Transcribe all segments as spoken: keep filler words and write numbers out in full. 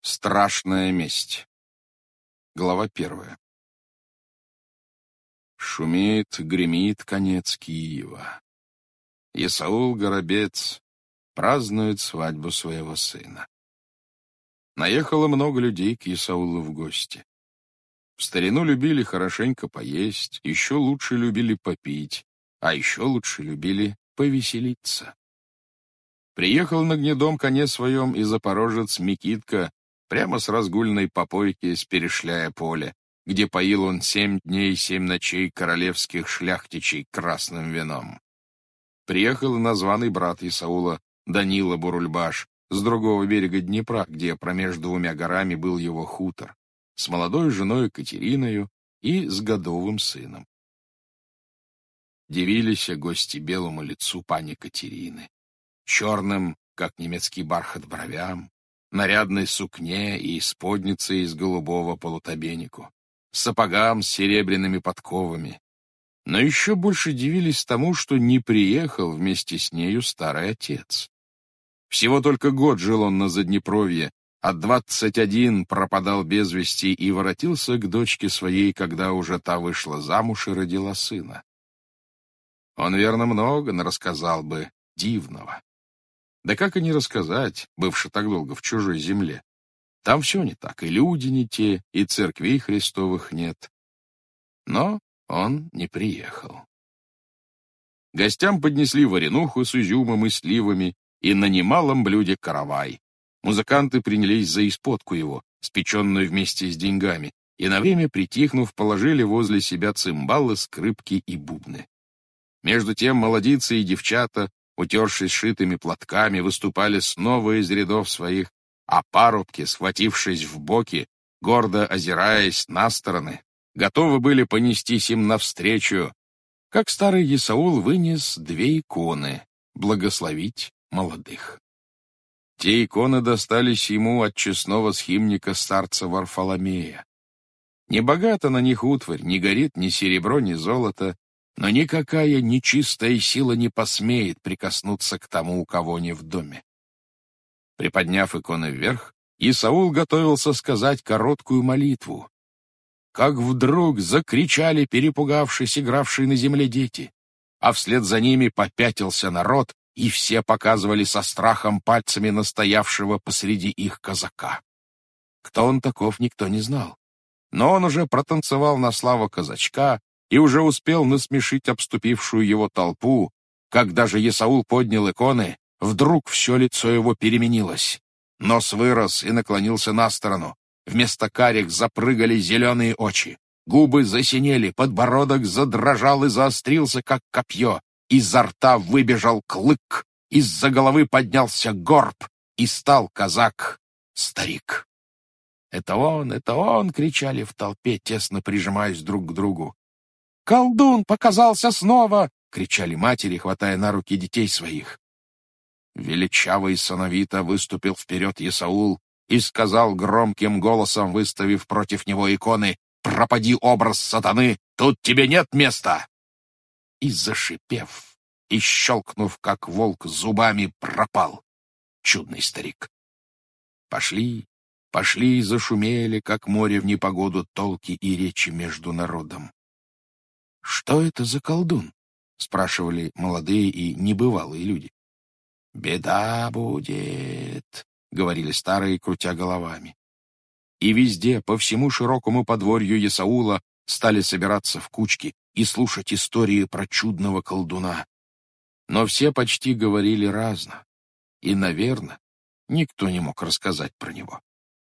Страшная месть. Глава первая. Шумит, гремит конец Киева. Исаул Горобец празднует свадьбу своего сына. Наехало много людей к Исаулу в гости. В старину любили хорошенько поесть, еще лучше любили попить, а еще лучше любили повеселиться. Приехал на гнедом коне своем и запорожец Микитка, прямо с разгульной попойки с Перешляя поля, где поил он семь дней, семь ночей королевских шляхтичей красным вином. Приехал и названный брат Исаула, Данила Бурульбаш, с другого берега Днепра, где промеж двумя горами был его хутор, с молодой женой Катериною и с годовым сыном. Дивились гости белому лицу пани Катерины, черным, как немецкий бархат, бровям, нарядной сукне и споднице из голубого полутобенику, сапогам с серебряными подковами. Но еще больше дивились тому, что не приехал вместе с нею старый отец. Всего только год жил он на Заднепровье, а двадцать один пропадал без вести и воротился к дочке своей, когда уже та вышла замуж и родила сына. Он, верно, много нарассказал бы дивного. Да как и не рассказать, бывши так долго в чужой земле? Там все не так, и люди не те, и церквей Христовых нет. Но он не приехал. Гостям поднесли варенуху с изюмом и сливами, и на немалом блюде каравай. Музыканты принялись за исподку его, спеченную вместе с деньгами, и на время, притихнув, положили возле себя цимбалы, скрипки и бубны. Между тем молодицы и девчата, утершись шитыми платками, выступали снова из рядов своих, а парубки, схватившись в боки, гордо озираясь на стороны, готовы были понестись им навстречу, как старый Исаул вынес две иконы благословить молодых. Те иконы достались ему от честного схимника старца Варфоломея. Не богата на них утварь, не горит ни серебро, ни золото, но никакая нечистая сила не посмеет прикоснуться к тому, у кого не в доме. Приподняв иконы вверх, Исаул готовился сказать короткую молитву, как вдруг закричали, перепугавшись, игравшие на земле дети, а вслед за ними попятился народ, и все показывали со страхом пальцами настоявшего посреди их казака. Кто он таков, никто не знал, но он уже протанцевал на славу казачка и уже успел насмешить обступившую его толпу, как даже Исаул поднял иконы, вдруг все лицо его переменилось. Нос вырос и наклонился на сторону. Вместо карих запрыгали зеленые очи. Губы засинели, подбородок задрожал и заострился, как копье. Изо рта выбежал клык, из-за головы поднялся горб, и стал казак старик. «Это он, это он!» — кричали в толпе, тесно прижимаясь друг к другу. «Колдун показался снова!» — кричали матери, хватая на руки детей своих. Величаво и сановито выступил вперед Исаул и сказал громким голосом, выставив против него иконы: «Пропади, образ сатаны, тут тебе нет места!» И, зашипев, и щелкнув, как волк, зубами, пропал чудный старик. Пошли, пошли и зашумели, как море в непогоду, толки и речи между народом. «Что это за колдун?» — спрашивали молодые и небывалые люди. «Беда будет», — говорили старые, крутя головами. И везде, по всему широкому подворью Исаула, стали собираться в кучки и слушать истории про чудного колдуна. Но все почти говорили разно, и, наверное, никто не мог рассказать про него.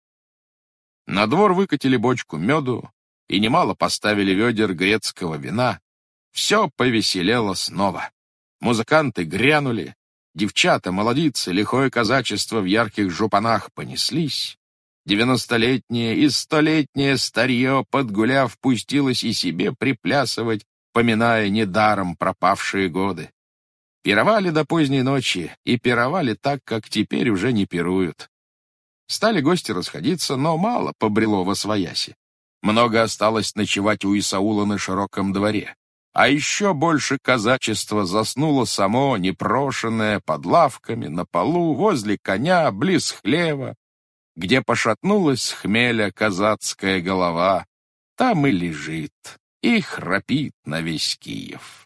На двор выкатили бочку меду и немало поставили ведер грецкого вина. Все повеселело снова. Музыканты грянули, девчата, молодицы, лихое казачество в ярких жупанах понеслись. Девяностолетнее и столетнее старье, подгуляв, пустилось и себе приплясывать, поминая недаром пропавшие годы. Пировали до поздней ночи, и пировали так, как теперь уже не пируют. Стали гости расходиться, но мало побрело восвояси. Много осталось ночевать у Исаула на широком дворе. А еще больше казачества заснуло само, непрошенное, под лавками, на полу, возле коня, близ хлева. Где пошатнулась с хмеля казацкая голова, там и лежит, и храпит на весь Киев.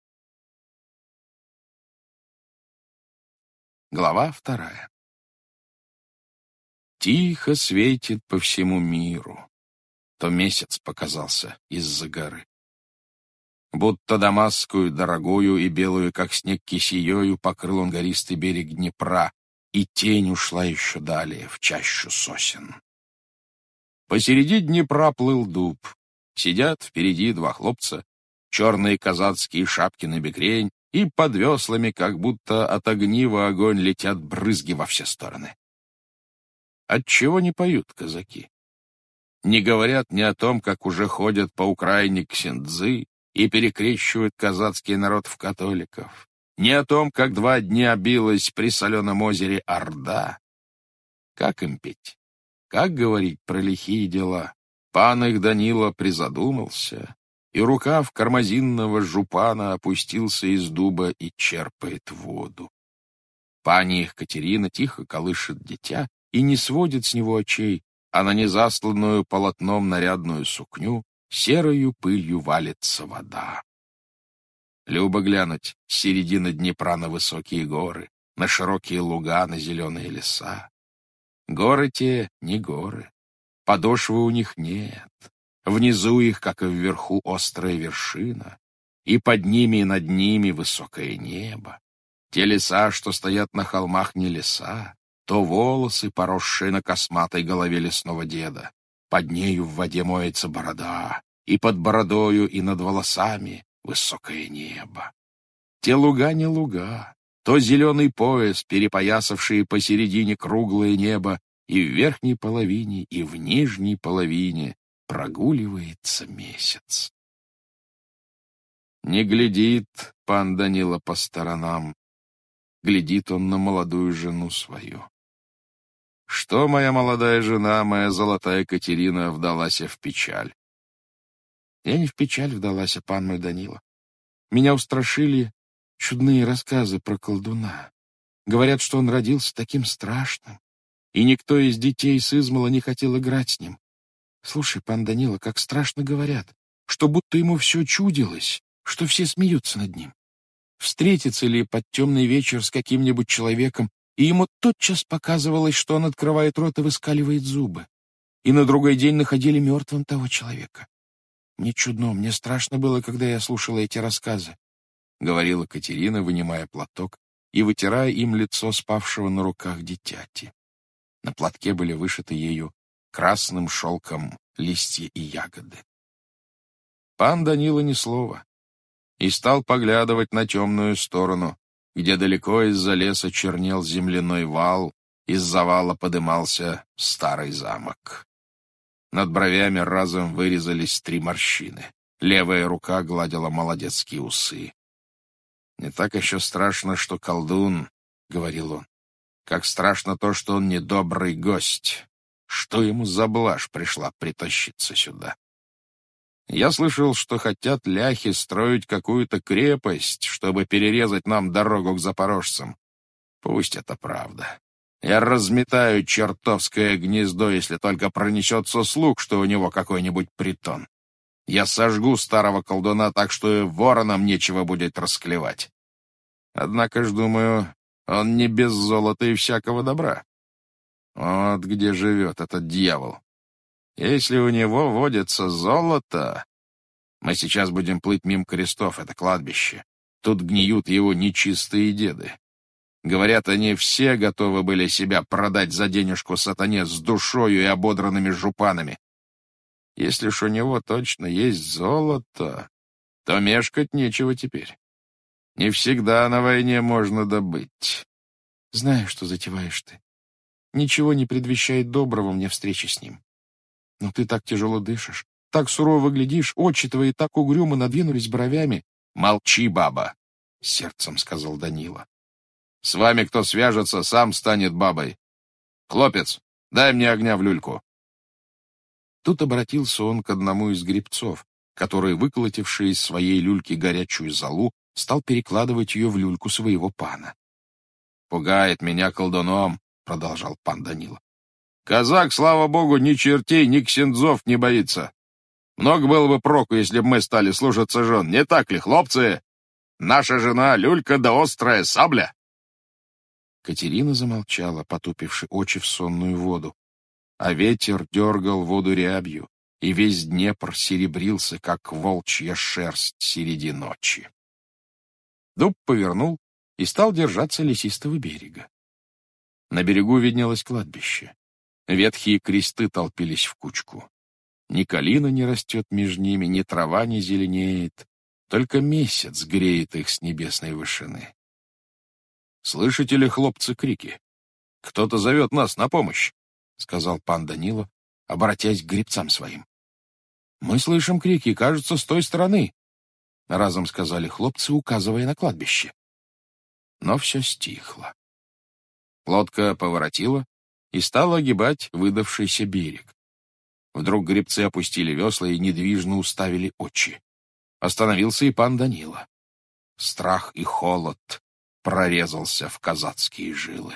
Глава вторая. Тихо светит по всему миру. То месяц показался из-за горы. Будто дамасскую, дорогую и белую, как снег, кисеёю покрыл он гористый берег Днепра, и тень ушла еще далее, в чащу сосен. Посереди Днепра плыл дуб. Сидят впереди два хлопца, черные казацкие шапки на бекрень, и под веслами, как будто от огнива огонь, летят брызги во все стороны. Отчего не поют казаки? Не говорят ни о том, как уже ходят по Украине ксендзы и перекрещивают казацкий народ в католиков, ни о том, как два дня билась при соленом озере Орда. Как им петь? Как говорить про лихие дела? Пан их Данила призадумался, и рукав кармазинного жупана опустился из дуба и черпает воду. Пани их Катерина тихо колышет дитя и не сводит с него очей, а на незасланную полотном нарядную сукню серою пылью валится вода. Любо глянуть с середины Днепра на высокие горы, на широкие луга, на зеленые леса. Горы те не горы, подошвы у них нет. Внизу их, как и вверху, острая вершина, и под ними и над ними высокое небо. Те леса, что стоят на холмах, не леса, то волосы, поросшие на косматой голове лесного деда. Под нею в воде моется борода, и под бородою, и над волосами высокое небо. Те луга не луга, то зеленый пояс, перепоясавший посередине круглое небо, и в верхней половине, и в нижней половине прогуливается месяц. Не глядит пан Данила по сторонам, глядит он на молодую жену свою. Что моя молодая жена, моя золотая Катерина, вдалась в печаль? Я не в печаль вдалась, пан мой Данила. Меня устрашили чудные рассказы про колдуна. Говорят, что он родился таким страшным, и никто из детей с измала не хотел играть с ним. Слушай, пан Данила, как страшно говорят, что будто ему все чудилось, что все смеются над ним. Встретится ли под темный вечер с каким-нибудь человеком, и ему тотчас показывалось, что он открывает рот и выскаливает зубы. И на другой день находили мертвым того человека. Мне чудно, мне страшно было, когда я слушала эти рассказы, — говорила Катерина, вынимая платок и вытирая им лицо спавшего на руках дитяти. На платке были вышиты ею красным шелком листья и ягоды. Пан Данила ни слова и стал поглядывать на темную сторону, где далеко из-за леса чернел земляной вал, из-за вала подымался старый замок. Над бровями разом вырезались три морщины. Левая рука гладила молодецкие усы. «Не так еще страшно, что колдун», — говорил он, — «как страшно то, что он недобрый гость. Что ему за блажь пришла притащиться сюда? Я слышал, что хотят ляхи строить какую-то крепость, чтобы перерезать нам дорогу к запорожцам. Пусть это правда. Я разметаю чертовское гнездо, если только пронесется слух, что у него какой-нибудь притон. Я сожгу старого колдуна так, что и воронам нечего будет расклевать. Однако ж, думаю, он не без золота и всякого добра. Вот где живет этот дьявол. Если у него водится золото... Мы сейчас будем плыть мимо крестов, это кладбище. Тут гниют его нечистые деды. Говорят, они все готовы были себя продать за денежку сатане с душою и ободранными жупанами. Если ж у него точно есть золото, то мешкать нечего теперь. Не всегда на войне можно добыть. Знаю, что затеваешь ты. Ничего не предвещает доброго мне встречи с ним. Но ты так тяжело дышишь, так сурово глядишь, очи твои так угрюмо надвинулись бровями. — Молчи, баба, — сердцем сказал Данила. — С вами кто свяжется, сам станет бабой. Хлопец, дай мне огня в люльку. Тут обратился он к одному из гребцов, который, выколотивший из своей люльки горячую золу, стал перекладывать ее в люльку своего пана. — Пугает меня колдуном, — продолжал пан Данила. Казак, слава богу, ни чертей, ни ксензов не боится. Много было бы проку, если бы мы стали служиться жен. Не так ли, хлопцы? Наша жена — люлька да острая сабля. Катерина замолчала, потупивши очи в сонную воду. А ветер дергал воду рябью, и весь Днепр серебрился, как волчья шерсть среди ночи. Дуб повернул и стал держаться лесистого берега. На берегу виднелось кладбище. Ветхие кресты толпились в кучку. Ни калина не растет между ними, ни трава не зеленеет, только месяц греет их с небесной вышины. «Слышите ли, хлопцы, крики? Кто-то зовет нас на помощь», — сказал пан Данило, обратясь к гребцам своим. «Мы слышим крики, кажется, с той стороны», — разом сказали хлопцы, указывая на кладбище. Но все стихло. Лодка поворотила и стала огибать выдавшийся берег. Вдруг гребцы опустили весла и недвижно уставили очи. Остановился и пан Данило. Страх и холод прорезался в казацкие жилы.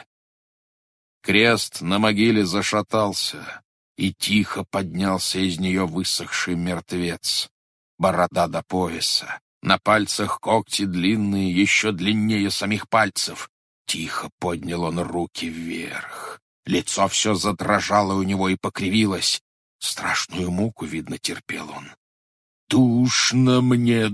Крест на могиле зашатался, и тихо поднялся из нее высохший мертвец, борода до пояса, на пальцах когти длинные, еще длиннее самих пальцев. Тихо поднял он руки вверх. Лицо все задрожало у него и покривилось. Страшную муку, видно, терпел он. «Душно мне,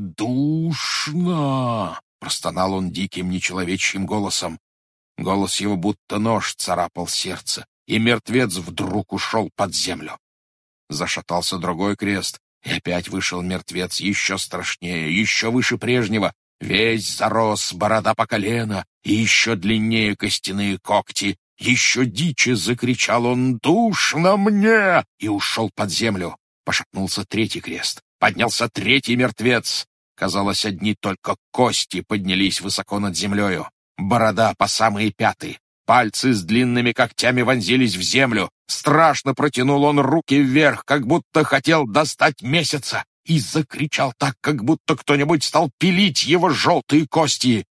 душно!» — простонал он диким нечеловечьим голосом. Голос его будто нож царапал сердце, и мертвец вдруг ушел под землю. Зашатался другой крест, и опять вышел мертвец еще страшнее, еще выше прежнего. Весь зарос, борода по колено, и еще длиннее костяные когти. Еще диче закричал он: «Душно мне!» и ушел под землю. Пошатнулся третий крест. Поднялся третий мертвец. Казалось, одни только кости поднялись высоко над землею. Борода по самые пяты. Пальцы с длинными когтями вонзились в землю. Страшно протянул он руки вверх, как будто хотел достать месяца, и закричал так, как будто кто-нибудь стал пилить его желтые кости.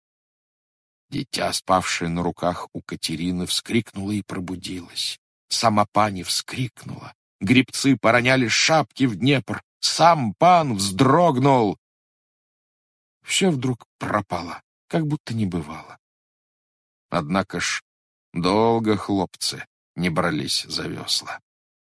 Дитя, спавшее на руках у Катерины, вскрикнуло и пробудилось. Сама пани вскрикнула. Гребцы пороняли шапки в Днепр. Сам пан вздрогнул. Все вдруг пропало, как будто не бывало. Однако ж долго хлопцы не брались за весла.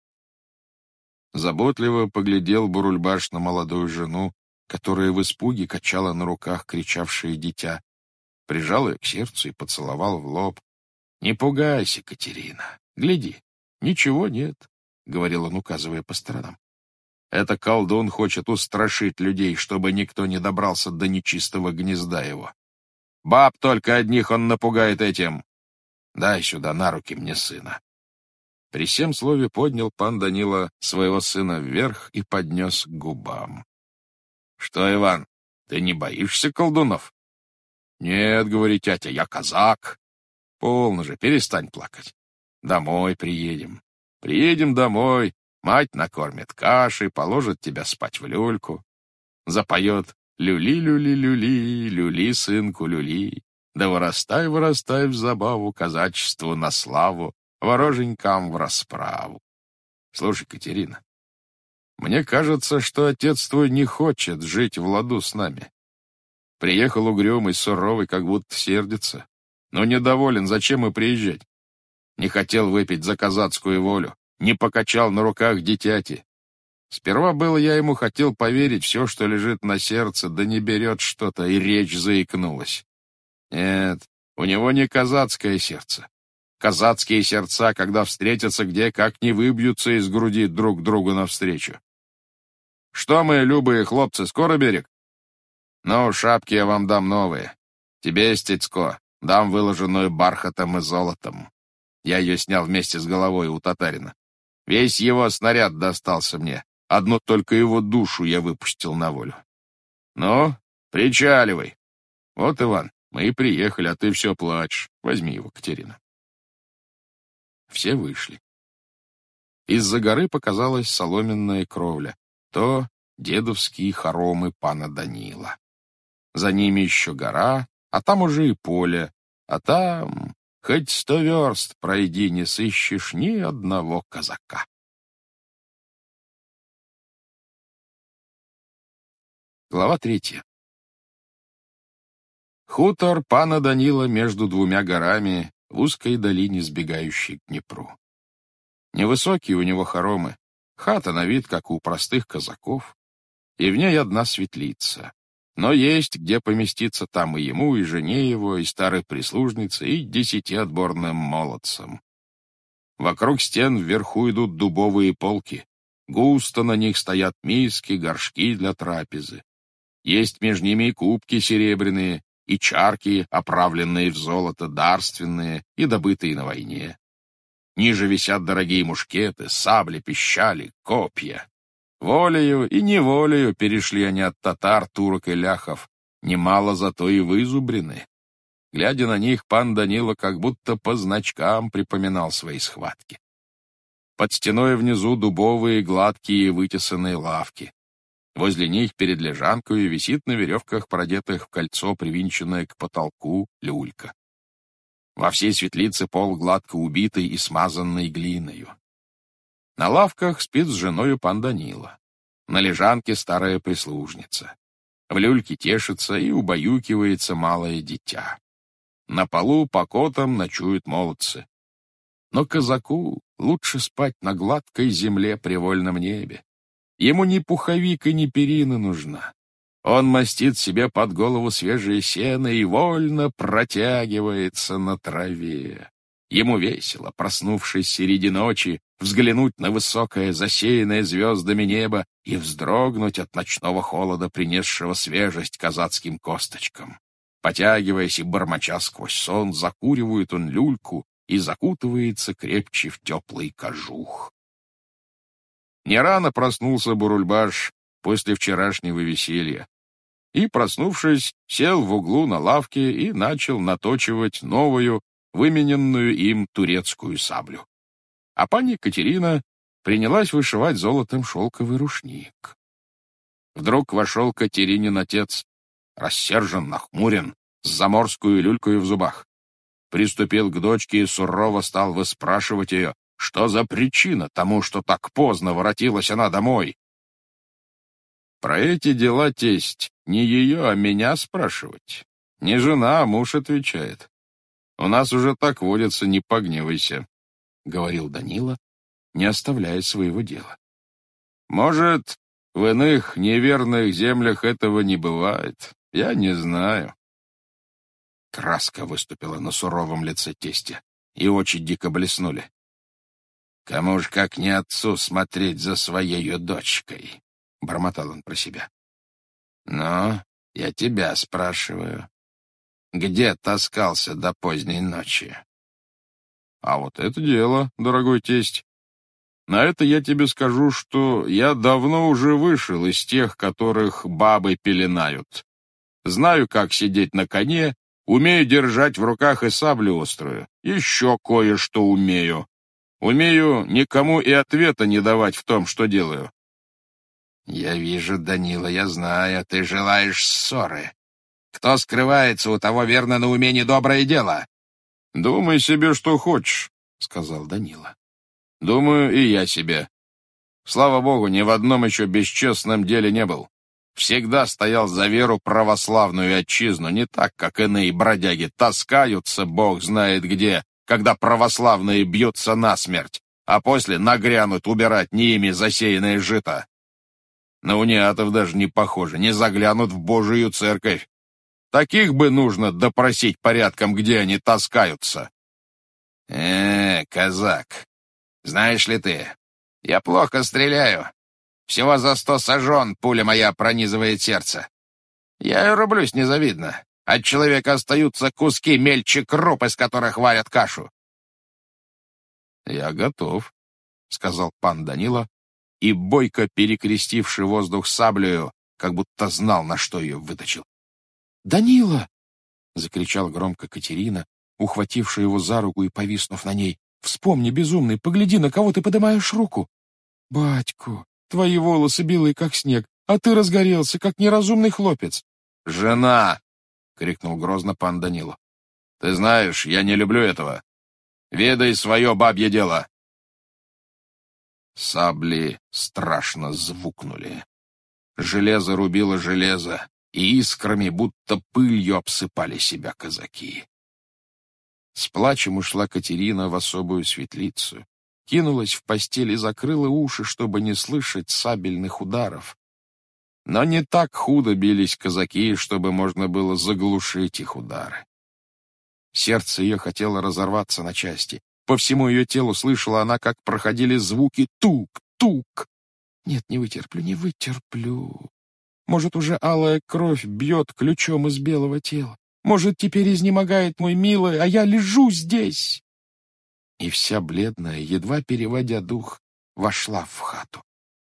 Заботливо поглядел Бурульбаш на молодую жену, которая в испуге качала на руках кричавшее дитя, прижал ее к сердцу и поцеловал в лоб. «Не пугайся, Катерина, гляди, ничего нет», — говорил он, указывая по сторонам. «Это колдун хочет устрашить людей, чтобы никто не добрался до нечистого гнезда его. Баб только одних он напугает этим. Дай сюда на руки мне сына». При всем слове поднял пан Данило своего сына вверх и поднес к губам. «Что, Иван, ты не боишься колдунов?» «Нет, — говорит тятя, — я казак». «Полно же, перестань плакать. Домой приедем. Приедем домой, мать накормит кашей, положит тебя спать в люльку. Запоет: люли-люли-люли, люли, сынку, люли. Да вырастай, вырастай в забаву, казачеству на славу, вороженькам в расправу». Слушай, Катерина, мне кажется, что отец твой не хочет жить в ладу с нами. Приехал угрюмый, суровый, как будто сердится. Но недоволен, зачем и приезжать. Не хотел выпить за казацкую волю, не покачал на руках дитяти. Сперва было я ему хотел поверить все, что лежит на сердце, да не берет что-то, и речь заикнулась. Нет, у него не казацкое сердце. Казацкие сердца, когда встретятся где, как не выбьются из груди друг другу навстречу. Что мы, любые хлопцы, скоро берег? Ну, шапки я вам дам новые. Тебе, Стецко, дам выложенную бархатом и золотом. Я ее снял вместе с головой у татарина. Весь его снаряд достался мне. Одну только его душу я выпустил на волю. Ну, причаливай. Вот, Иван, мы и приехали, а ты все плачешь. Возьми его, Катерина. Все вышли. Из-за горы показалась соломенная кровля. То дедовские хоромы пана Данила. За ними еще гора, а там уже и поле, а там Хоть сто верст пройди, не сыщешь ни одного казака. Глава третья. Хутор пана Данила между двумя горами в узкой долине, сбегающей к Днепру. Невысокие у него хоромы, хата на вид, как у простых казаков, и в ней одна светлица. Но есть где поместиться там и ему, и жене его, и старой прислужнице, и десяти отборным молодцам. Вокруг стен вверху идут дубовые полки. Густо на них стоят миски, горшки для трапезы. Есть между ними и кубки серебряные, и чарки, оправленные в золото, дарственные и добытые на войне. Ниже висят дорогие мушкеты, сабли, пищали, копья. Волею и неволею перешли они от татар, турок и ляхов, немало зато и вызубрены. Глядя на них, пан Данила как будто по значкам припоминал свои схватки. Под стеной внизу дубовые, гладкие, вытесанные лавки. Возле них перед лежанкой висит на веревках, продетых в кольцо, привинченная к потолку, люлька. Во всей светлице пол гладко убитый и смазанный глиною. На лавках спит с женою пан Данила. На лежанке старая прислужница. В люльке тешится и убаюкивается малое дитя. На полу по котам ночуют молодцы. Но казаку лучше спать на гладкой земле при вольном небе. Ему ни пуховик и ни перина нужна. Он мастит себе под голову свежее сено и вольно протягивается на траве. Ему весело, проснувшись среди ночи, взглянуть на высокое, засеянное звездами небо и вздрогнуть от ночного холода, принесшего свежесть казацким косточкам. Потягиваясь и бормоча сквозь сон, закуривает он люльку и закутывается крепче в теплый кожух. Не рано проснулся Бурульбаш после вчерашнего веселья и, проснувшись, сел в углу на лавке и начал наточивать новую, вымененную им турецкую саблю. А пани Екатерина принялась вышивать золотом шелковый рушник. Вдруг вошел Катеринин отец, рассержен, нахмурен, с заморскую люлькою в зубах. Приступил к дочке и сурово стал выспрашивать ее, что за причина тому, что так поздно воротилась она домой. Про эти дела, тесть, не ее, а меня спрашивать. Не жена, а муж отвечает. У нас уже так водится, не погневайся, — говорил Данила, не оставляя своего дела. Может, в иных неверных землях этого не бывает, я не знаю. Краска выступила на суровом лице тестя, и очи дико блеснули. «Кому ж, как не отцу, смотреть за своею дочкой?» — бормотал он про себя. «Но я тебя спрашиваю, где таскался до поздней ночи?» «А вот это дело, дорогой тесть. На это я тебе скажу, что я давно уже вышел из тех, которых бабы пеленают. Знаю, как сидеть на коне, умею держать в руках и саблю острую, еще кое-что умею. Умею никому и ответа не давать в том, что делаю». «Я вижу, Данила, я знаю, ты желаешь ссоры. Кто скрывается, у того верно на уме недоброе дело». «Думай себе, что хочешь», — сказал Данила. «Думаю, и я себе. Слава богу, ни в одном еще бесчестном деле не был. Всегда стоял за веру православную и отчизну, не так, как иные бродяги таскаются, бог знает где, когда православные бьются насмерть, а после нагрянут убирать не ими засеянное жито. На униатов даже не похоже, не заглянут в Божию церковь. Таких бы нужно допросить порядком, где они таскаются». «Э, казак, знаешь ли ты, я плохо стреляю. Всего за сто сажен пуля моя пронизывает сердце. Я и рублюсь незавидно. От человека остаются куски мельче круп, из которых варят кашу». «Я готов», — сказал пан Данила, и, бойко перекрестивший воздух саблею, как будто знал, на что ее выточил. «Данила!» — закричала громко Катерина, ухватившая его за руку и повиснув на ней. «Вспомни, безумный, погляди, на кого ты поднимаешь руку. Батьку, твои волосы белые, как снег, а ты разгорелся, как неразумный хлопец». «Жена!» — крикнул грозно пан Данила. Ты знаешь, я не люблю этого. Ведай свое бабье дело. Сабли страшно звукнули. Железо рубило железо, и искрами, будто пылью, обсыпали себя казаки. С плачем ушла Катерина в особую светлицу, кинулась в постель и закрыла уши, чтобы не слышать сабельных ударов. Но не так худо бились казаки, чтобы можно было заглушить их удары. Сердце ее хотело разорваться на части. По всему ее телу слышала она, как проходили звуки тук-тук. Нет, не вытерплю, не вытерплю. Может, уже алая кровь бьет ключом из белого тела. Может, теперь изнемогает мой милый, а я лежу здесь. И вся бледная, едва переводя дух, вошла в хату.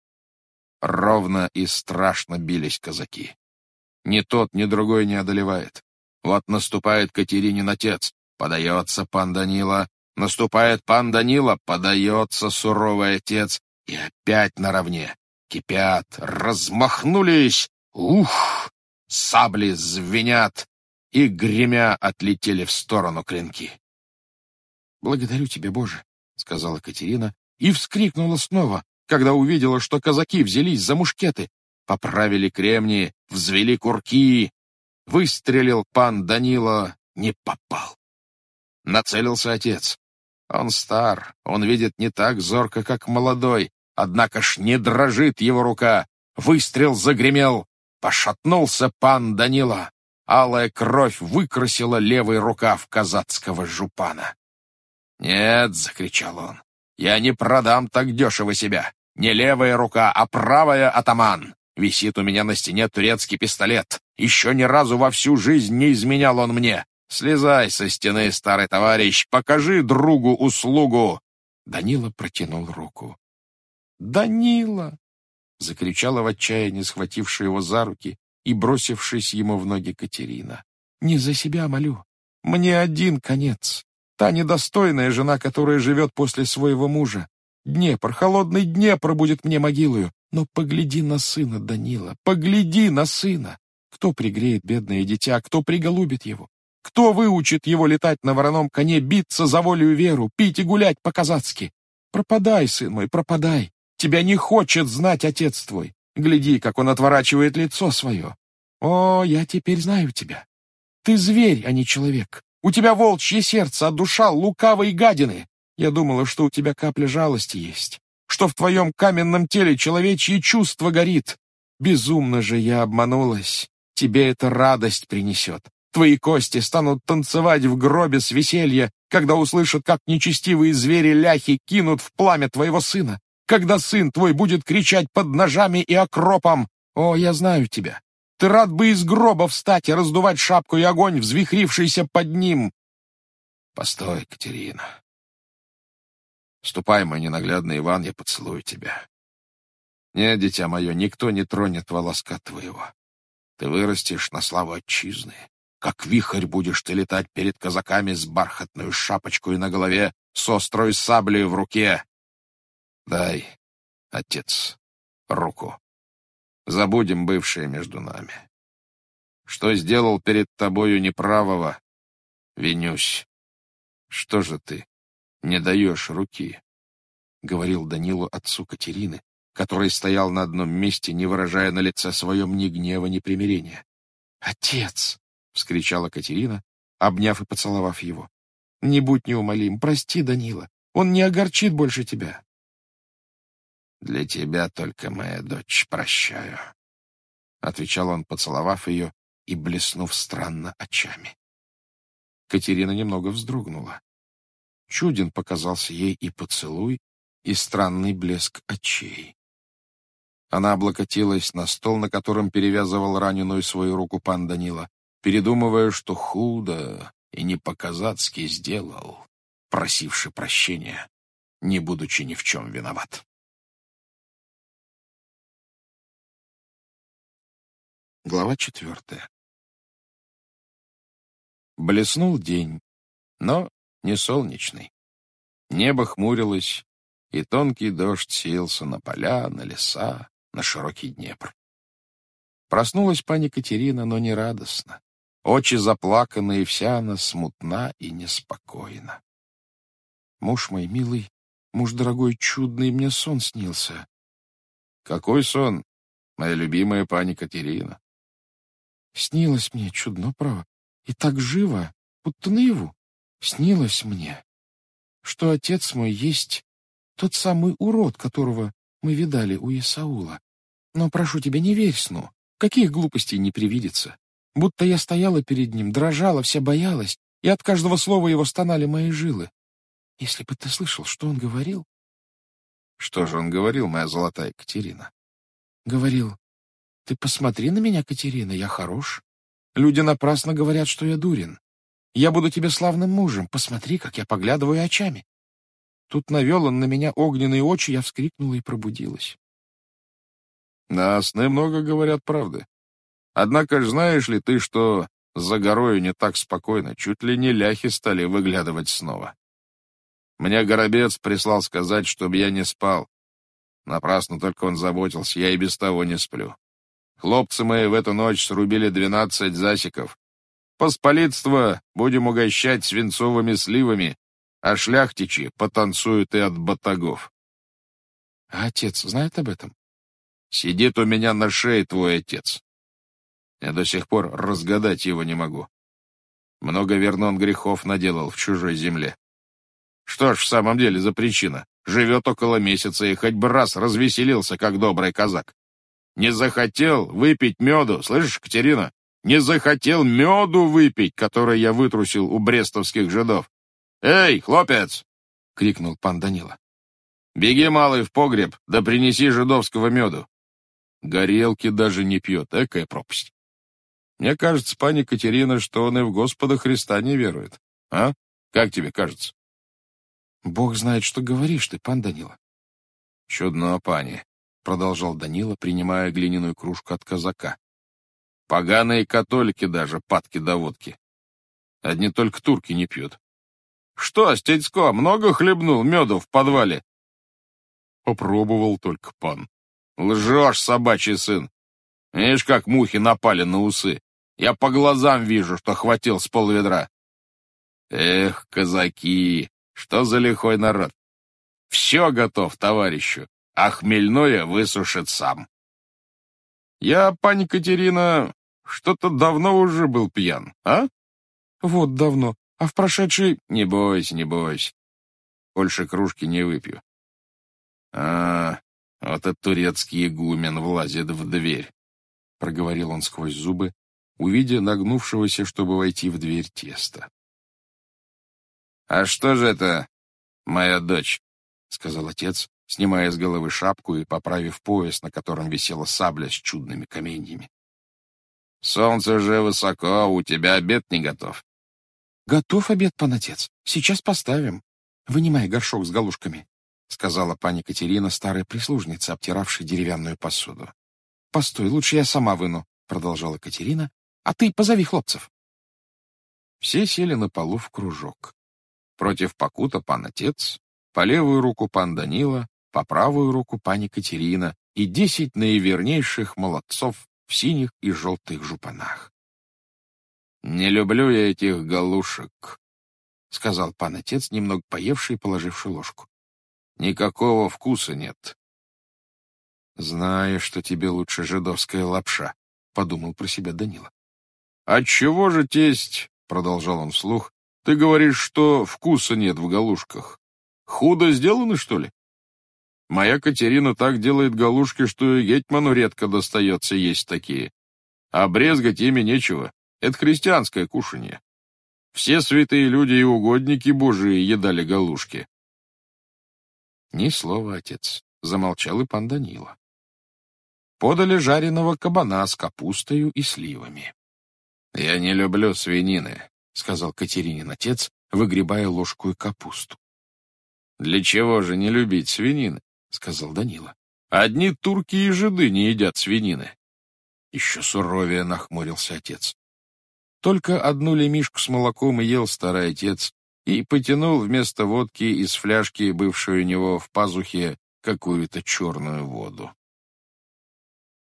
Ровно и страшно бились казаки. Ни тот, ни другой не одолевает. Вот наступает Катеринин отец, подается пан Данила. Наступает пан Данила, подается суровый отец. И опять наравне. Кипят, размахнулись. Ух! Сабли звенят, и, гремя, отлетели в сторону клинки. «Благодарю тебя, Боже!» — сказала Катерина и вскрикнула снова, когда увидела, что казаки взялись за мушкеты, поправили кремни, взвели курки. Выстрелил пан Данила, не попал. Нацелился отец. Он стар, он видит не так зорко, как молодой, однако ж не дрожит его рука. Выстрел загремел, пошатнулся пан Данила. Алая кровь выкрасила левый рукав казацкого жупана. «Нет», — закричал он, — «я не продам так дешево себя. Не левая рука, а правая, атаман. Висит у меня на стене турецкий пистолет. Еще ни разу во всю жизнь не изменял он мне. Слезай со стены, старый товарищ, покажи другу услугу». Данила протянул руку. «Данила!» — закричала в отчаянии, схватившая его за руки и бросившись ему в ноги Катерина. «Не за себя молю. Мне один конец. Та недостойная жена, которая живет после своего мужа. Днепр, холодный Днепр будет мне могилою. Но погляди на сына, Данила, погляди на сына. Кто пригреет бедное дитя, кто приголубит его? Кто выучит его летать на вороном коне, биться за волю и веру, пить и гулять по-казацки? Пропадай, сын мой, пропадай. Тебя не хочет знать отец твой. Гляди, как он отворачивает лицо свое. О, я теперь знаю тебя. Ты зверь, а не человек. У тебя волчье сердце, а душа лукавой гадины. Я думала, что у тебя капля жалости есть, что в твоем каменном теле человечье чувство горит. Безумно же я обманулась. Тебе это радость принесет. Твои кости станут танцевать в гробе с веселья, когда услышат, как нечестивые звери-ляхи кинут в пламя твоего сына, когда сын твой будет кричать под ножами и окропом. О, я знаю тебя. Ты рад бы из гроба встать и раздувать шапку и огонь, взвихрившийся под ним. Постой, Катерина. Ступай, мой ненаглядный Иван, я поцелую тебя. Нет, дитя мое, никто не тронет волоска твоего. Ты вырастешь на славу отчизны. Как вихрь будешь ты летать перед казаками с бархатной шапочкой на голове, с острой саблей в руке. Дай, отец, руку. Забудем бывшее между нами. Что сделал перед тобою неправого, винюсь. Что же ты не даешь руки? — говорил Данилу отцу Катерины, который стоял на одном месте, не выражая на лице своем ни гнева, ни примирения. «Отец!» — вскричала Катерина, обняв и поцеловав его. «Не будь неумолим, прости, Данила, он не огорчит больше тебя». «Для тебя только, моя дочь, прощаю», — отвечал он, поцеловав ее и блеснув странно очами. Катерина немного вздрогнула. Чуден показался ей и поцелуй, и странный блеск очей. Она облокотилась на стол, на котором перевязывал раненую свою руку пан Данила, передумывая, что худо и не по-казацки сделал, просивши прощения, не будучи ни в чем виноват. Глава четвертая. Блеснул день, но не солнечный. Небо хмурилось, и тонкий дождь сеялся на поля, на леса, на широкий Днепр. Проснулась пани Катерина, но не радостно. очи заплаканы, и вся она смутна и неспокойна. Муж мой милый, муж дорогой, чудный, мне сон снился. Какой сон, моя любимая пани Катерина? Снилось мне чудно, право, и так живо, будто наяву. Снилось мне, что отец мой есть тот самый урод, которого мы видали у Исаула. Но, прошу тебя, не верь сну. Каких глупостей не привидится. Будто я стояла перед ним, дрожала, вся боялась, и от каждого слова его стонали мои жилы. Если бы ты слышал, что он говорил... Что же он говорил, моя золотая Катерина? Говорил: ты посмотри на меня, Катерина, я хорош. Люди напрасно говорят, что я дурен. Я буду тебе славным мужем, посмотри, как я поглядываю очами. Тут навел он на меня огненные очи, я вскрикнула и пробудилась. Да, сны много говорят правды. Однако ж знаешь ли ты, что за горою не так спокойно, чуть ли не ляхи стали выглядывать снова. Мне Горобец прислал сказать, чтобы я не спал. Напрасно только он заботился, я и без того не сплю. Хлопцы мои в эту ночь срубили двенадцать засеков. Посполитство будем угощать свинцовыми сливами, а шляхтичи потанцуют и от батагов. А отец знает об этом? Сидит у меня на шее твой отец. Я до сих пор разгадать его не могу. Много, верно, он грехов наделал в чужой земле. Что ж в самом деле за причина? Живет около месяца и хоть бы раз развеселился, как добрый казак. Не захотел выпить меду, слышишь, Катерина? Не захотел меду выпить, который я вытрусил у брестовских жидов. «Эй, хлопец!» — крикнул пан Данила. «Беги, малый, в погреб, да принеси жидовского меду. Горелки даже не пьет, экая пропасть. Мне кажется, пани Катерина, что он и в Господа Христа не верует. А? Как тебе кажется?» «Бог знает, что говоришь ты, пан Данила». «Чудно, пани», — продолжал Данила, принимая глиняную кружку от казака. «Поганые католики даже падки до водки. Одни только турки не пьют. Что, Стецько, много хлебнул меду в подвале?» «Попробовал только, пан». «Лжешь, собачий сын. Видишь, как мухи напали на усы. Я по глазам вижу, что хватил с полведра». «Эх, казаки, что за лихой народ. Все готов товарищу, а хмельное высушит сам». «Я, пани Катерина, что-то давно уже был пьян, а?» «Вот давно, а в прошедший...» «Не бойся, не бойся. Больше кружки не выпью». «А, вот этот турецкий игумен влазит в дверь», — проговорил он сквозь зубы, увидя нагнувшегося, чтобы войти в дверь, теста. «А что же это, моя дочь?» — сказал отец, снимая с головы шапку и поправив пояс, на котором висела сабля с чудными каменьями. «Солнце же высоко, у тебя обед не готов». «Готов обед, пан отец. Сейчас поставим. Вынимай горшок с галушками», — сказала пани Катерина, старая прислужница, обтиравшая деревянную посуду. «Постой, лучше я сама выну», — продолжала Катерина, — «а ты позови хлопцев». Все сели на полу в кружок. Против покута пан отец, по левую руку пан Данила, по правую руку пани Катерина и десять наивернейших молодцов в синих и желтых жупанах. «Не люблю я этих галушек», — сказал пан отец, немного поевший и положивший ложку. «Никакого вкуса нет». «Знаю, что тебе лучше жидовская лапша», — подумал про себя Данила. «Отчего же, тесть, — продолжал он вслух, — ты говоришь, что вкуса нет в галушках? Худо сделаны, что ли? Моя Катерина так делает галушки, что и гетьману редко достается есть такие. А брезгать ими нечего. Это христианское кушанье. Все святые люди и угодники Божии едали галушки». Ни слова, отец, — замолчал и пан Данила. Подали жареного кабана с капустою и сливами. «Я не люблю свинины», — сказал Катеринин отец, выгребая ложку и капусту. «Для чего же не любить свинины?» — сказал Данила. «Одни турки и жиды не едят свинины». Еще суровее нахмурился отец. Только одну лемишку с молоком и ел старый отец и потянул вместо водки из фляжки, бывшей у него в пазухе, какую-то черную воду.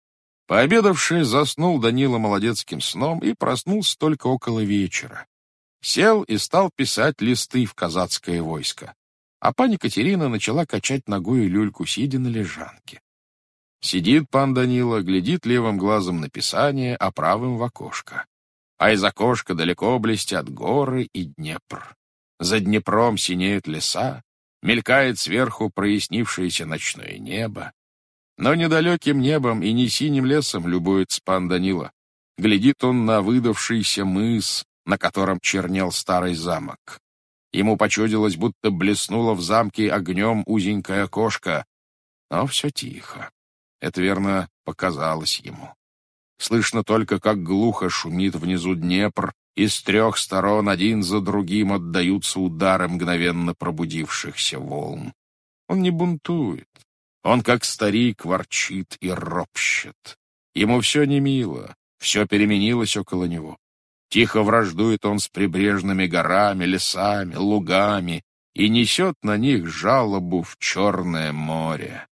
Пообедавший, заснул Данила молодецким сном и проснулся только около вечера. Сел и стал писать листы в казацкое войско, а пани Катерина начала качать ногой люльку, сидя на лежанке. Сидит пан Данила, глядит левым глазом на писание, а правым в окошко. А из окошка далеко блестят горы и Днепр. За Днепром синеют леса, мелькает сверху прояснившееся ночное небо. Но недалеким небом и не синим лесом любуется пан Данила. Глядит он на выдавшийся мыс, на котором чернел старый замок. Ему почудилось, будто блеснуло в замке огнем узенькое окошко. Но все тихо. Это, верно, показалось ему. Слышно только, как глухо шумит внизу Днепр, и с трех сторон один за другим отдаются удары мгновенно пробудившихся волн. Он не бунтует. Он, как старик, ворчит и ропщет. Ему все не мило, все переменилось около него. Тихо враждует он с прибрежными горами, лесами, лугами и несет на них жалобу в Черное море.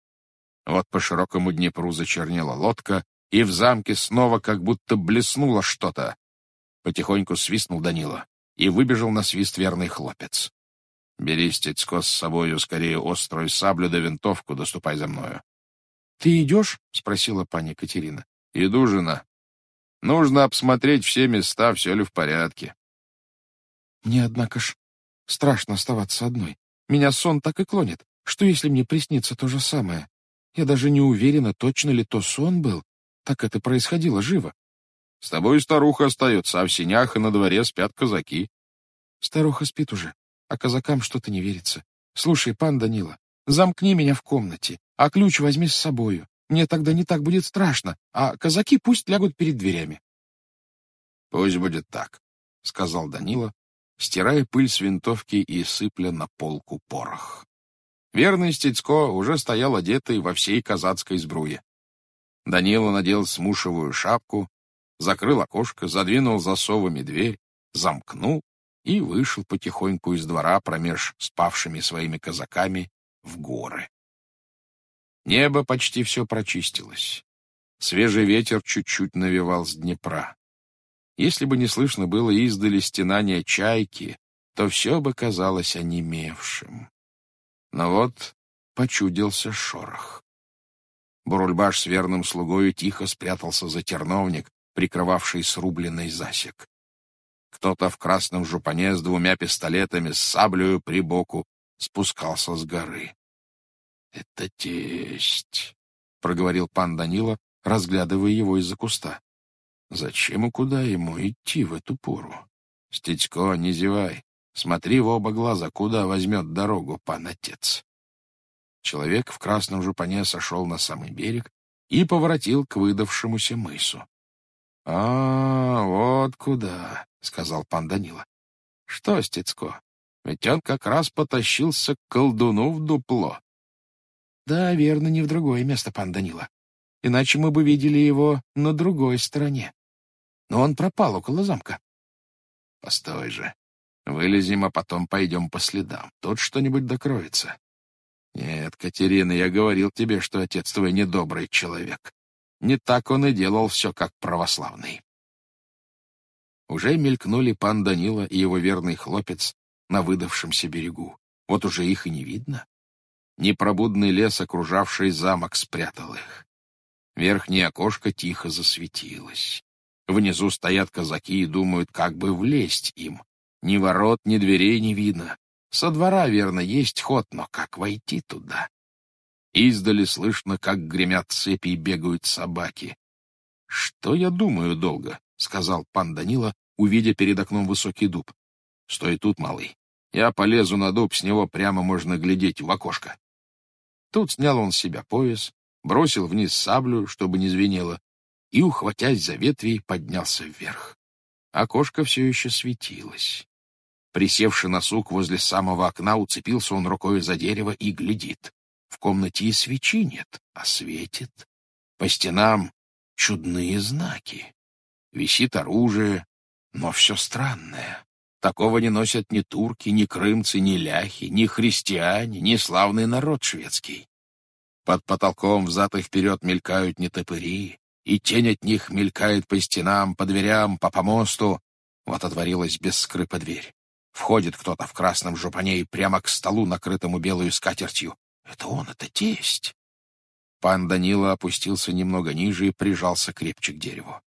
Вот по широкому Днепру зачернела лодка, и в замке снова как будто блеснуло что-то. Потихоньку свистнул Данила, и выбежал на свист верный хлопец. «Бери, Стецко, с собою скорее острую саблю да винтовку, доступай за мною». «Ты идешь?» — спросила пани Катерина. «Иду, жена. Нужно обсмотреть все места, все ли в порядке». «Мне, однако ж, страшно оставаться одной. Меня сон так и клонит. Что, если мне приснится то же самое? Я даже не уверена, точно ли то сон был. Так это происходило живо». «С тобой старуха остается, а в сенях и на дворе спят казаки». «Старуха спит уже, а казакам что-то не верится. Слушай, пан Данила, замкни меня в комнате, а ключ возьми с собою. Мне тогда не так будет страшно, а казаки пусть лягут перед дверями». «Пусть будет так», — сказал Данила, стирая пыль с винтовки и сыпля на полку порох. Верный Стецко уже стоял одетый во всей казацкой сбруе. Данила надел смушевую шапку, закрыл окошко, задвинул засовами дверь, замкнул и вышел потихоньку из двора промеж спавшими своими казаками в горы. Небо почти все прочистилось. Свежий ветер чуть-чуть навевал с Днепра. Если бы не слышно было издали стенания чайки, то все бы казалось онемевшим. Но вот почудился шорох. Бурульбаш с верным слугою тихо спрятался за терновник, прикрывавший срубленный засек. Кто-то в красном жупане с двумя пистолетами, с саблею при боку, спускался с горы. — Это тесть, — проговорил пан Данила, разглядывая его из-за куста. — Зачем и куда ему идти в эту пору? — Стецко, не зевай. Смотри в оба глаза, куда возьмет дорогу пан-отец. Человек в красном жупане сошел на самый берег и поворотил к выдавшемуся мысу. — А, вот куда, — сказал пан Данила. — Что, Стецко, ведь он как раз потащился к колдуну в дупло. — Да, верно, не в другое место, пан Данила. Иначе мы бы видели его на другой стороне. Но он пропал около замка. — Постой же. Вылезем, а потом пойдем по следам. Тут что-нибудь докроется. Нет, Катерина, я говорил тебе, что отец твой недобрый человек. Не так он и делал все, как православный. Уже мелькнули пан Данила и его верный хлопец на выдавшемся берегу. Вот уже их и не видно. Непробудный лес, окружавший замок, спрятал их. Верхнее окошко тихо засветилось. Внизу стоят казаки и думают, как бы влезть им. Ни ворот, ни дверей не видно. Со двора, верно, есть ход, но как войти туда? Издали слышно, как гремят цепи и бегают собаки. — Что я думаю долго? — сказал пан Данила, увидя перед окном высокий дуб. — Стой тут, малый. Я полезу на дуб, с него прямо можно глядеть в окошко. Тут снял он с себя пояс, бросил вниз саблю, чтобы не звенело, и, ухватясь за ветви, поднялся вверх. Окошко все еще светилось. Присевший на сук возле самого окна, уцепился он рукой за дерево и глядит. В комнате и свечи нет, а светит. По стенам чудные знаки. Висит оружие, но все странное. Такого не носят ни турки, ни крымцы, ни ляхи, ни христиане, ни славный народ шведский. Под потолком взад и вперед мелькают нетопыри, и тень от них мелькает по стенам, по дверям, по помосту. Вот отворилась без скрипа дверь. Входит кто-то в красном жупане и прямо к столу, накрытому белою скатертью. Это он, это тесть. Пан Данила опустился немного ниже и прижался крепче к дереву.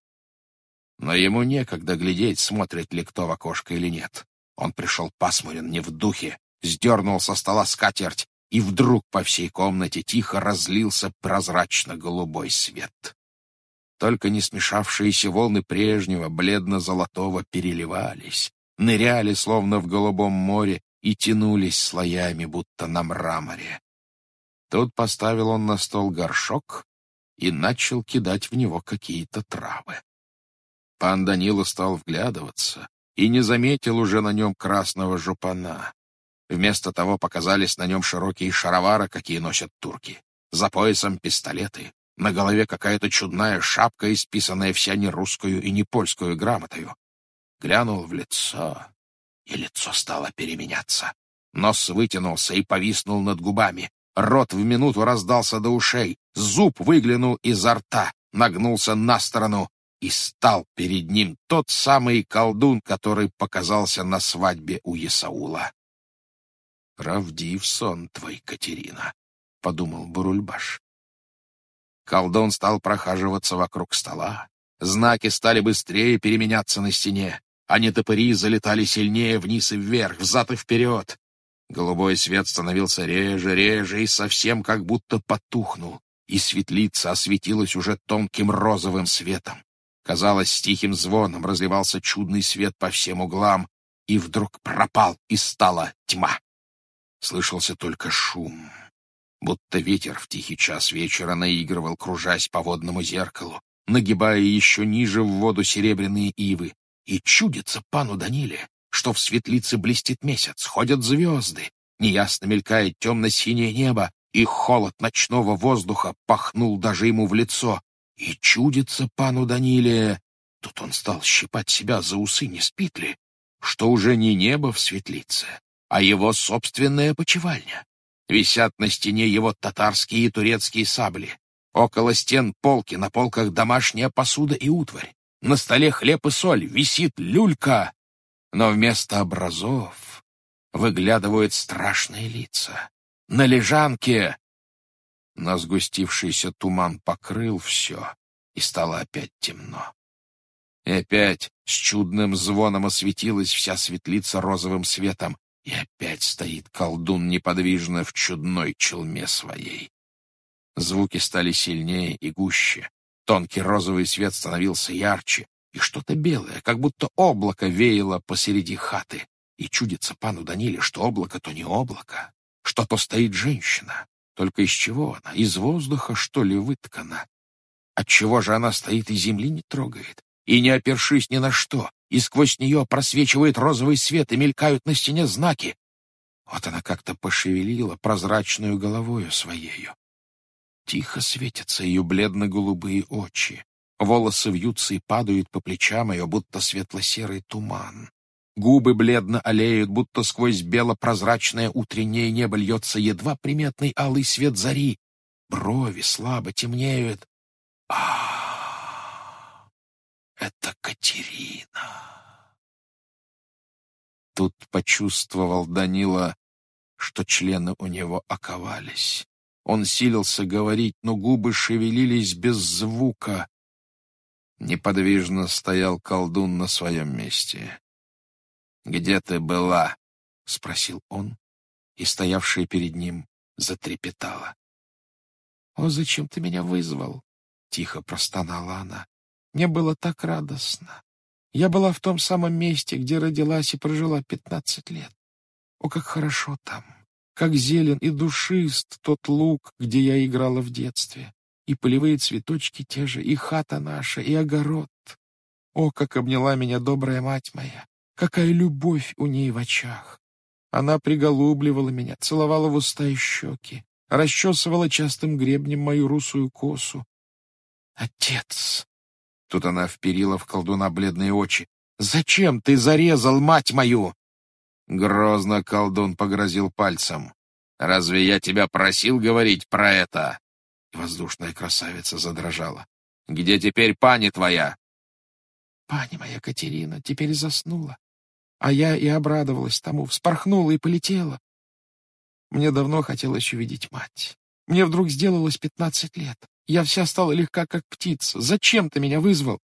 Но ему некогда глядеть, смотрит ли кто в окошко или нет. Он пришел пасмурен, не в духе, сдернул со стола скатерть, и вдруг по всей комнате тихо разлился прозрачно-голубой свет. Только не смешавшиеся волны прежнего, бледно-золотого, переливались, ныряли, словно в голубом море, и тянулись слоями, будто на мраморе. Тут поставил он на стол горшок и начал кидать в него какие-то травы. Пан Данила стал вглядываться и не заметил уже на нем красного жупана. Вместо того показались на нем широкие шаровары, какие носят турки. За поясом пистолеты, на голове какая-то чудная шапка, исписанная вся не русскую и не польскую грамотою. Глянул в лицо, и лицо стало переменяться. Нос вытянулся и повиснул над губами. Рот в минуту раздался до ушей, зуб выглянул изо рта, нагнулся на сторону, и стал перед ним тот самый колдун, который показался на свадьбе у Исаула. «Правдив сон твой, Катерина», — подумал Бурульбаш. Колдун стал прохаживаться вокруг стола. Знаки стали быстрее переменяться на стене, а нетопыри залетали сильнее вниз и вверх, взад и вперед. Голубой свет становился реже, реже и совсем как будто потухнул, и светлица осветилась уже тонким розовым светом. Казалось, с тихим звоном разливался чудный свет по всем углам, и вдруг пропал, и стала тьма. Слышался только шум, будто ветер в тихий час вечера наигрывал, кружась по водному зеркалу, нагибая еще ниже в воду серебряные ивы. И чудится пану Даниле, что в светлице блестит месяц, ходят звезды, неясно мелькает темно-синее небо, и холод ночного воздуха пахнул даже ему в лицо. И чудится пану Даниле, тут он стал щипать себя за усы, не спит ли, что уже не небо в светлице, а его собственная почевальня. Висят на стене его татарские и турецкие сабли. Около стен полки, на полках домашняя посуда и утварь. На столе хлеб и соль, висит люлька. Но вместо образов выглядывают страшные лица. На лежанке... Но сгустившийся туман покрыл все, и стало опять темно. И опять с чудным звоном осветилась вся светлица розовым светом, и опять стоит колдун неподвижно в чудной челме своей. Звуки стали сильнее и гуще. Тонкий розовый свет становился ярче, и что-то белое, как будто облако, веяло посреди хаты. И чудится пану Даниле, что облако то не облако, что то стоит женщина. Только из чего она? Из воздуха, что ли, выткана? Отчего же она стоит и земли не трогает, и не опершись ни на что, и сквозь нее просвечивает розовый свет, и мелькают на стене знаки? Вот она как-то пошевелила прозрачную головою своею. Тихо светятся ее бледно-голубые очи. Волосы вьются и падают по плечам ее, будто светло-серый туман. Губы бледно алеют, будто сквозь бело-прозрачное утреннее небо льется едва приметный алый свет зари. Брови слабо темнеют. А, это Катерина. Тут почувствовал Данила, что члены у него оковались. Он силился говорить, но губы шевелились без звука. Неподвижно стоял колдун на своем месте. «Где ты была?» — спросил он, и стоявшая перед ним затрепетала. «О, зачем ты меня вызвал?» — тихо простонала она. «Мне было так радостно. Я была в том самом месте, где родилась и прожила пятнадцать лет. О, как хорошо там! Как зелен и душист тот луг, где я играла в детстве, и полевые цветочки те же, и хата наша, и огород. О, как обняла меня добрая мать моя! Какая любовь у ней в очах! Она приголубливала меня, целовала в уста и щеки, расчесывала частым гребнем мою русую косу. Отец!» Тут она вперила в колдуна бледные очи. «Зачем ты зарезал мать мою?» Грозно колдун погрозил пальцем. «Разве я тебя просил говорить про это?» И воздушная красавица задрожала. Где теперь пани твоя?» «Пани моя Катерина теперь заснула, а я и обрадовалась тому, вспорхнула и полетела. Мне давно хотелось увидеть мать. Мне вдруг сделалось пятнадцать лет. Я вся стала легка, как птица. Зачем ты меня вызвал?»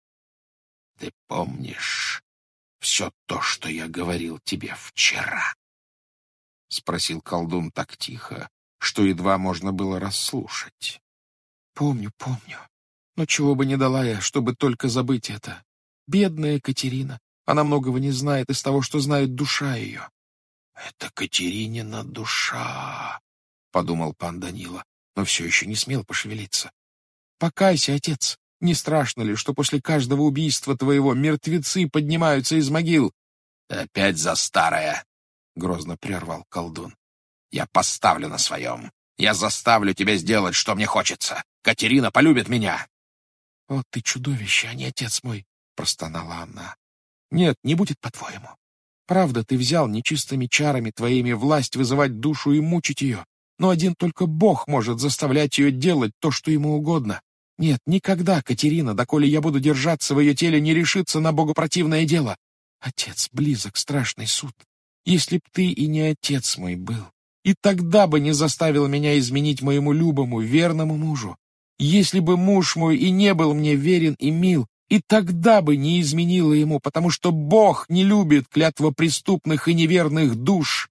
«Ты помнишь все то, что я говорил тебе вчера?» — спросил колдун так тихо, что едва можно было расслушать. «Помню, помню. Но чего бы не дала я, чтобы только забыть это. Бедная Катерина. Она многого не знает из того, что знает душа ее». «Это Катеринина душа», — подумал пан Данила, но все еще не смел пошевелиться. «Покайся, отец. Не страшно ли, что после каждого убийства твоего мертвецы поднимаются из могил?» «Опять за старое», — грозно прервал колдун. «Я поставлю на своем. Я заставлю тебя сделать, что мне хочется. Катерина полюбит меня». «О, ты чудовище, а не отец мой!» — простонала она. «Нет, не будет по-твоему. Правда, ты взял нечистыми чарами твоими власть вызывать душу и мучить ее, но один только Бог может заставлять ее делать то, что ему угодно. Нет, никогда Катерина, доколе я буду держаться в ее теле, не решится на богопротивное дело. Отец, близок страшный суд. Если б ты и не отец мой был, и тогда бы не заставил меня изменить моему любому, верному мужу. Если бы муж мой и не был мне верен и мил, и тогда бы не изменила ему, потому что Бог не любит клятвопреступных и неверных душ».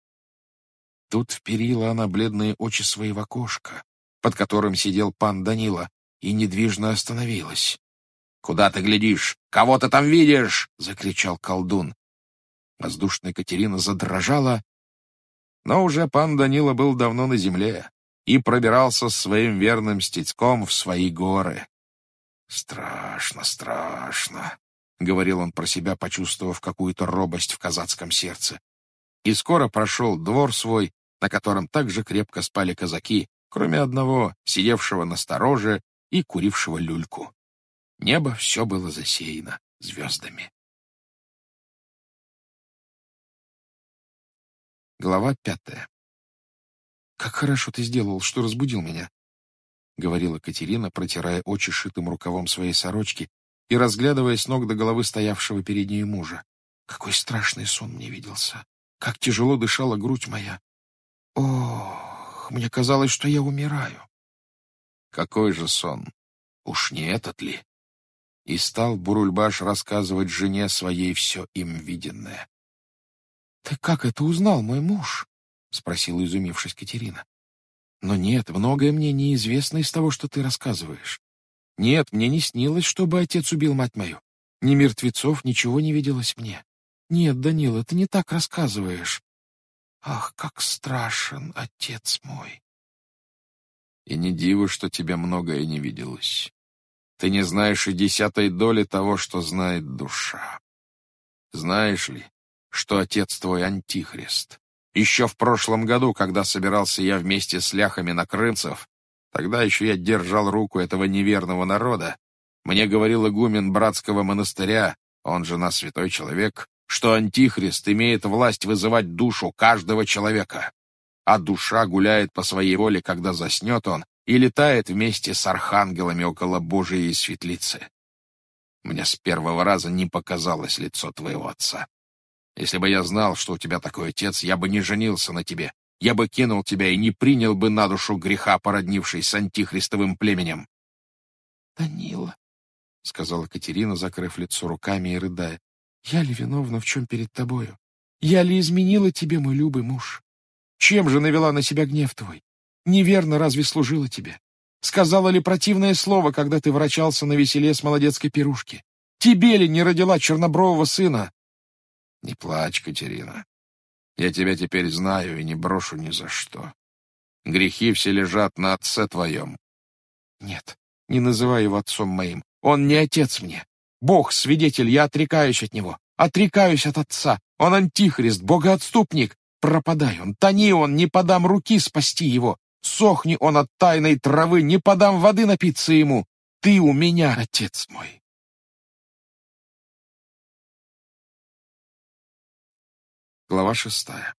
Тут вперила она бледные очи свои в окошко, под которым сидел пан Данила, и недвижно остановилась. «Куда ты глядишь? Кого ты там видишь?» — закричал колдун. Воздушная Катерина задрожала, но уже пан Данила был давно на земле и пробирался с своим верным стецком в свои горы. «Страшно, страшно», — говорил он про себя, почувствовав какую-то робость в казацком сердце. И скоро прошел двор свой, на котором так же крепко спали казаки, кроме одного, сидевшего на стороже и курившего люльку. Небо все было засеяно звездами. Глава пятая. «Как хорошо ты сделал, что разбудил меня», — говорила Катерина, протирая очи шитым рукавом своей сорочки и разглядывая с ног до головы стоявшего перед ней мужа. «Какой страшный сон мне виделся! Как тяжело дышала грудь моя! Ох, мне казалось, что я умираю!» «Какой же сон? Уж не этот ли?» И стал Бурульбаш рассказывать жене своей все им виденное. «Ты как это узнал, мой муж?» — спросила, изумившись Катерина. «Но нет, многое мне неизвестно из того, что ты рассказываешь. Нет, мне не снилось, чтобы отец убил мать мою. Ни мертвецов, ничего не виделось мне. Нет, Данила, ты не так рассказываешь. Ах, как страшен отец мой!» «И не диво, что тебе многое не виделось. Ты не знаешь и десятой доли того, что знает душа. Знаешь ли, что отец твой антихрист? Еще в прошлом году, когда собирался я вместе с ляхами на крымцев, тогда еще я держал руку этого неверного народа, мне говорил игумен братского монастыря, он же наш святой человек, что антихрист имеет власть вызывать душу каждого человека, а душа гуляет по своей воле, когда заснет он, и летает вместе с архангелами около Божией светлицы. Мне с первого раза не показалось лицо твоего отца. Если бы я знал, что у тебя такой отец, я бы не женился на тебе. Я бы кинул тебя и не принял бы на душу греха, породнившись с антихристовым племенем». «Данила», — сказала Катерина, закрыв лицо руками и рыдая, — «я ли виновна в чем перед тобою? Я ли изменила тебе, мой любый муж? Чем же навела на себя гнев твой? Неверно разве служила тебе? Сказала ли противное слово, когда ты врачался на веселе с молодецкой пирушки? Тебе ли не родила чернобрового сына?» «Не плачь, Катерина. Я тебя теперь знаю и не брошу ни за что. Грехи все лежат на отце твоем». «Нет, не называй его отцом моим. Он не отец мне. Бог свидетель, я отрекаюсь от него. Отрекаюсь от отца. Он антихрист, богоотступник. Пропадай он, тони он, не подам руки спасти его. Сохни он от тайной травы, не подам воды напиться ему. Ты у меня, отец мой». Глава шестая.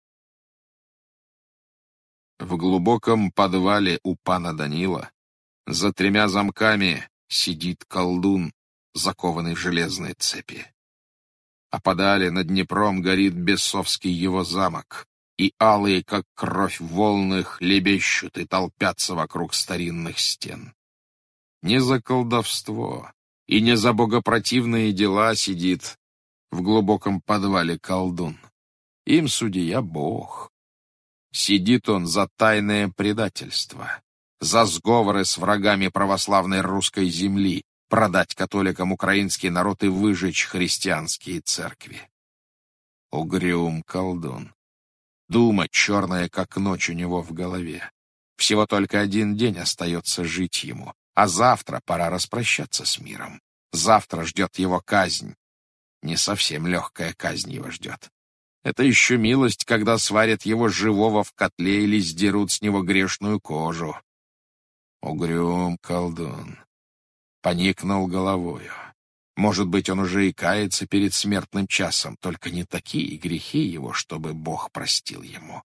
В глубоком подвале у пана Данила, за тремя замками, сидит колдун, закованный в железные цепи. А подали над Днепром горит бесовский его замок, и алые, как кровь, волны хлебещут и толпятся вокруг старинных стен. Не за колдовство и не за богопротивные дела сидит в глубоком подвале колдун. Им судья Бог. Сидит он за тайное предательство, за сговоры с врагами православной русской земли, продать католикам украинский народ и выжечь христианские церкви. Угрюм колдун. Дума черная, как ночь у него в голове. Всего только один день остается жить ему, а завтра пора распрощаться с миром. Завтра ждет его казнь. Не совсем легкая казнь его ждет. Это еще милость, когда сварят его живого в котле или сдерут с него грешную кожу. Угрюм колдун. Поникнул головою. Может быть, он уже и кается перед смертным часом, только не такие грехи его, чтобы Бог простил ему.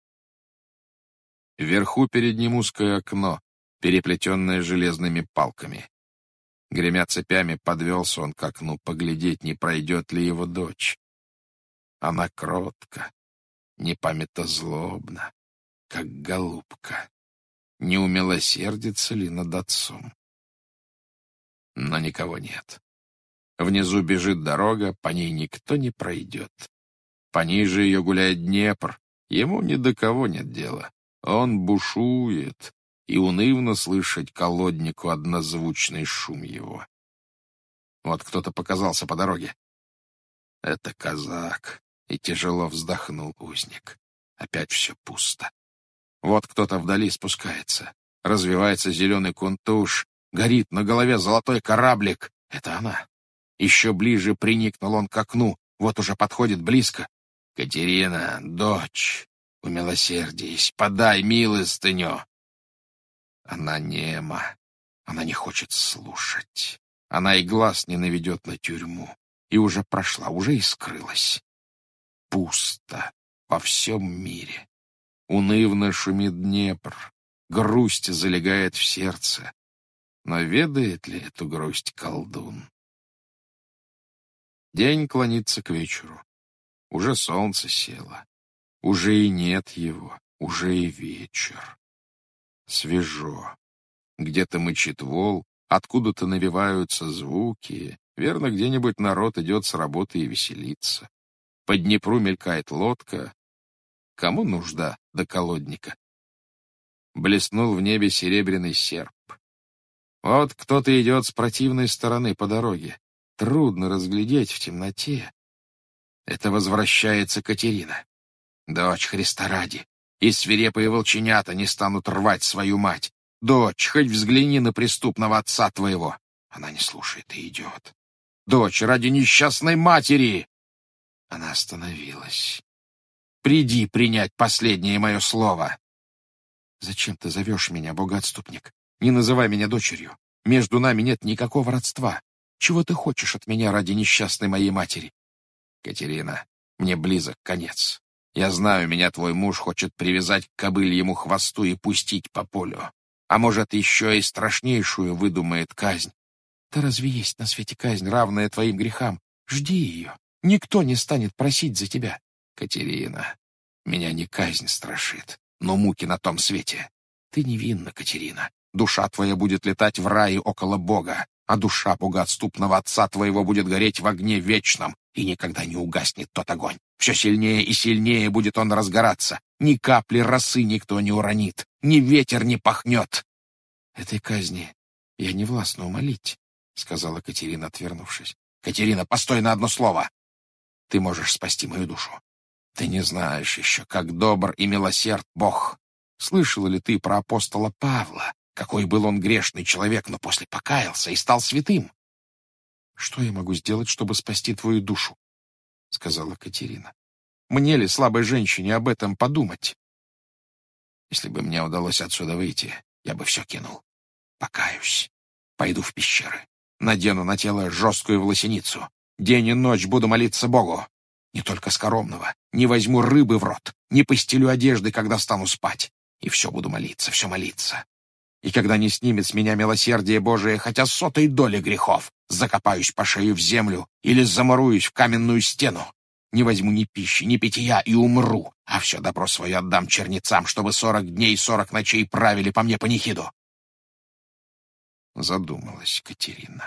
Вверху перед ним узкое окно, переплетенное железными палками. Гремя цепями, подвелся он к окну поглядеть, не пройдет ли его дочь. Она кротка, непамятозлобна, как голубка. Не умилосердится ли над отцом? Но никого нет. Внизу бежит дорога, по ней никто не пройдет. Пониже ее гуляет Днепр, ему ни до кого нет дела. Он бушует, и унывно слышать колоднику однозвучный шум его. Вот кто-то показался по дороге. Это казак, и тяжело вздохнул узник. Опять все пусто. Вот кто-то вдали спускается. Развивается зеленый кунтуш, горит на голове золотой кораблик. Это она. Еще ближе приникнул он к окну, вот уже подходит близко. «Катерина, дочь, умилосердись, подай милостыню!» Она нема, она не хочет слушать. Она и глаз не наведет на тюрьму. И уже прошла, уже и скрылась. Пусто во всем мире. Унывно шумит Днепр, грусть залегает в сердце. Но ведает ли эту грусть колдун? День клонится к вечеру. Уже солнце село. Уже и нет его, уже и вечер. Свежо. Где-то мычит вол, откуда-то навеваются звуки. Верно, где-нибудь народ идет с работы и веселится. По Днепру мелькает лодка. Кому нужда до колодника? Блеснул в небе серебряный серп. Вот кто-то идет с противной стороны по дороге. Трудно разглядеть в темноте. Это возвращается Катерина. Дочь Христа ради. И свирепые волченята не станут рвать свою мать. Дочь, хоть взгляни на преступного отца твоего. Она не слушает и идет. Дочь, ради несчастной матери. Она остановилась. Приди принять последнее мое слово. Зачем ты зовешь меня, богоотступник? Не называй меня дочерью. Между нами нет никакого родства. Чего ты хочешь от меня ради несчастной моей матери? Катерина, мне близок конец. Я знаю, меня твой муж хочет привязать к кобыльему хвосту и пустить по полю. А может, еще и страшнейшую выдумает казнь. Да разве есть на свете казнь, равная твоим грехам? Жди ее. Никто не станет просить за тебя. Катерина, меня не казнь страшит, но муки на том свете. Ты невинна, Катерина. Душа твоя будет летать в рае около Бога, а душа богоотступного отца твоего будет гореть в огне вечном, и никогда не угаснет тот огонь. Все сильнее и сильнее будет он разгораться. Ни капли росы никто не уронит, ни ветер не пахнет. Этой казни я не властна умолить, — сказала Катерина, отвернувшись. Катерина, постой на одно слово. Ты можешь спасти мою душу. Ты не знаешь еще, как добр и милосерд Бог. Слышала ли ты про апостола Павла? Какой был он грешный человек, но после покаялся и стал святым. Что я могу сделать, чтобы спасти твою душу? — сказала Катерина. Мне ли, слабой женщине, об этом подумать? Если бы мне удалось отсюда выйти, я бы все кинул. Покаюсь. Пойду в пещеры. Надену на тело жесткую волосиницу. День и ночь буду молиться Богу. Не только скоромного. Не возьму рыбы в рот. Не постелю одежды, когда стану спать. И все буду молиться, все молиться. И когда не снимет с меня милосердие Божие хотя сотой доли грехов, закопаюсь по шею в землю или замуруюсь в каменную стену. Не возьму ни пищи, ни питья и умру, а все добро свое отдам чернецам, чтобы сорок дней и сорок ночей правили по мне панихиду. Задумалась Катерина.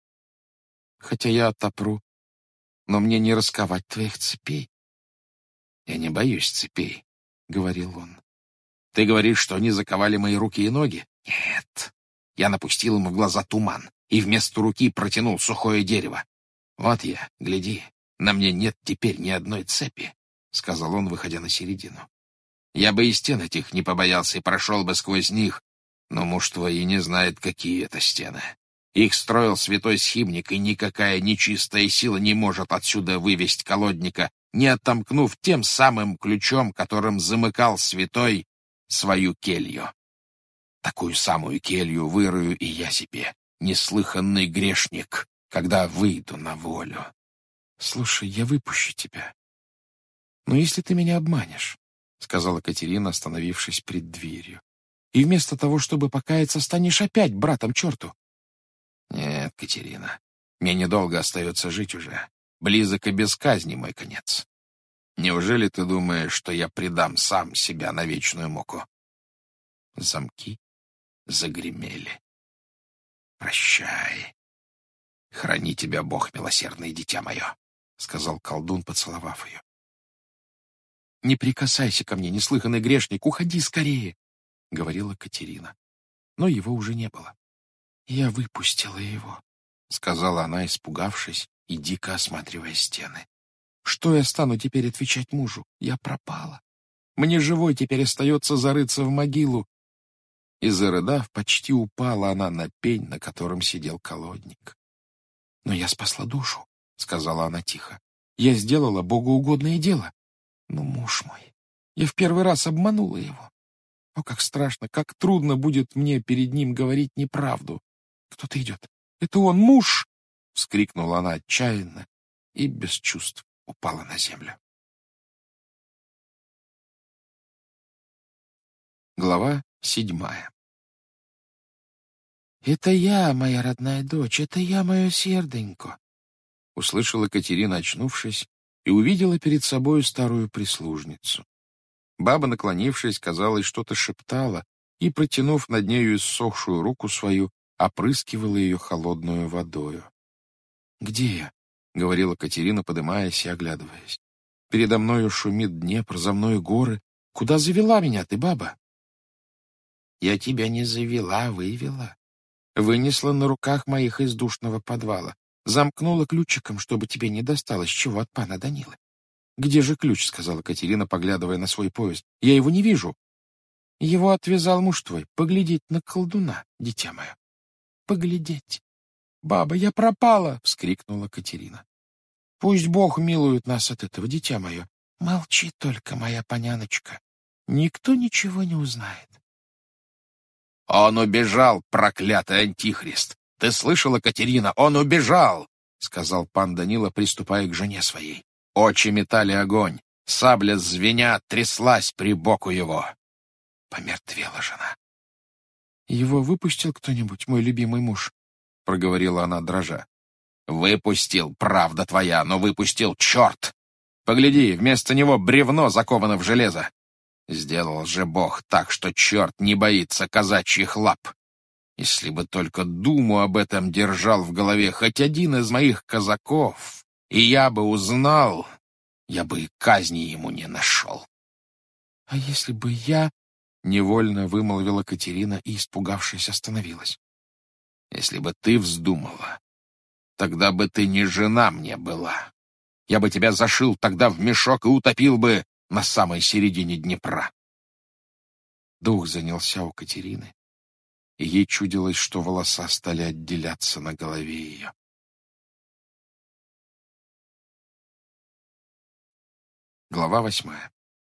Хотя я отопру, но мне не расковать твоих цепей. Я не боюсь цепей, — говорил он. Ты говоришь, что они заковали мои руки и ноги? Нет. Я напустил ему в глаза туман и вместо руки протянул сухое дерево. Вот я, гляди, на мне нет теперь ни одной цепи, — сказал он, выходя на середину. Я бы и стен этих не побоялся и прошел бы сквозь них, но муж твой и не знает, какие это стены. Их строил святой схимник, и никакая нечистая сила не может отсюда вывести колодника, не отомкнув тем самым ключом, которым замыкал святой свою келью. Такую самую келью вырою и я себе, неслыханный грешник, когда выйду на волю. Слушай, я выпущу тебя. Но если ты меня обманешь, — сказала Катерина, остановившись пред дверью, — и вместо того, чтобы покаяться, станешь опять братом черту. Нет, Катерина, мне недолго остается жить уже. Близок и без казни мой конец. Неужели ты думаешь, что я предам сам себя на вечную муку? Замки загремели. Прощай. Храни тебя Бог милосердный, дитя мое, — сказал колдун, поцеловав ее. Не прикасайся ко мне, неслыханный грешник, уходи скорее, — говорила Катерина. Но его уже не было. Я выпустила его, — сказала она, испугавшись и дико осматривая стены. Что я стану теперь отвечать мужу? Я пропала. Мне живой теперь остается зарыться в могилу. И, зарыдав, почти упала она на пень, на котором сидел колодник. Но я спасла душу, — сказала она тихо. Я сделала богоугодное дело. Но муж мой, я в первый раз обманула его. О, как страшно, как трудно будет мне перед ним говорить неправду. Кто-то идет. Это он, муж! — вскрикнула она отчаянно и без чувств упала на землю. Глава седьмая. «Это я, моя родная дочь, это я, мое серденько!» — услышала Катерина, очнувшись, и увидела перед собою старую прислужницу. Баба, наклонившись, казалось, что-то шептала и, протянув над нею иссохшую руку свою, опрыскивала ее холодную водою. «Где я?» — говорила Катерина, подымаясь и оглядываясь. «Передо мною шумит Днепр, за мною горы. Куда завела меня ты, баба?» «Я тебя не завела, а вывела. Вынесла на руках моих из душного подвала. Замкнула ключиком, чтобы тебе не досталось чего от пана Данилы. «Где же ключ?» — сказала Катерина, поглядывая на свой пояс. «Я его не вижу». «Его отвязал муж твой. Поглядеть на колдуна, дитя мое. Поглядеть». «Баба, я пропала!» — вскрикнула Катерина. «Пусть Бог милует нас от этого, дитя мое. Молчи только, моя поняночка. Никто ничего не узнает». «Он убежал, проклятый антихрист! Ты слышала, Катерина? Он убежал!» — сказал пан Данила, приступая к жене своей. Очи метали огонь, сабля звеня тряслась при боку его. Помертвела жена. «Его выпустил кто-нибудь, мой любимый муж?» — проговорила она, дрожа. «Выпустил, правда твоя, но выпустил черт! Погляди, вместо него бревно заковано в железо. Сделал же Бог так, что черт не боится казачьих лап. Если бы только думу об этом держал в голове хоть один из моих казаков, и я бы узнал, я бы и казни ему не нашел». «А если бы я...» — невольно вымолвила Катерина и, испугавшись, остановилась. «Если бы ты вздумала, тогда бы ты не жена мне была. Я бы тебя зашил тогда в мешок и утопил бы на самой середине Днепра». Дух занялся у Катерины, и ей чудилось, что волоса стали отделяться на голове ее. Глава восьмая.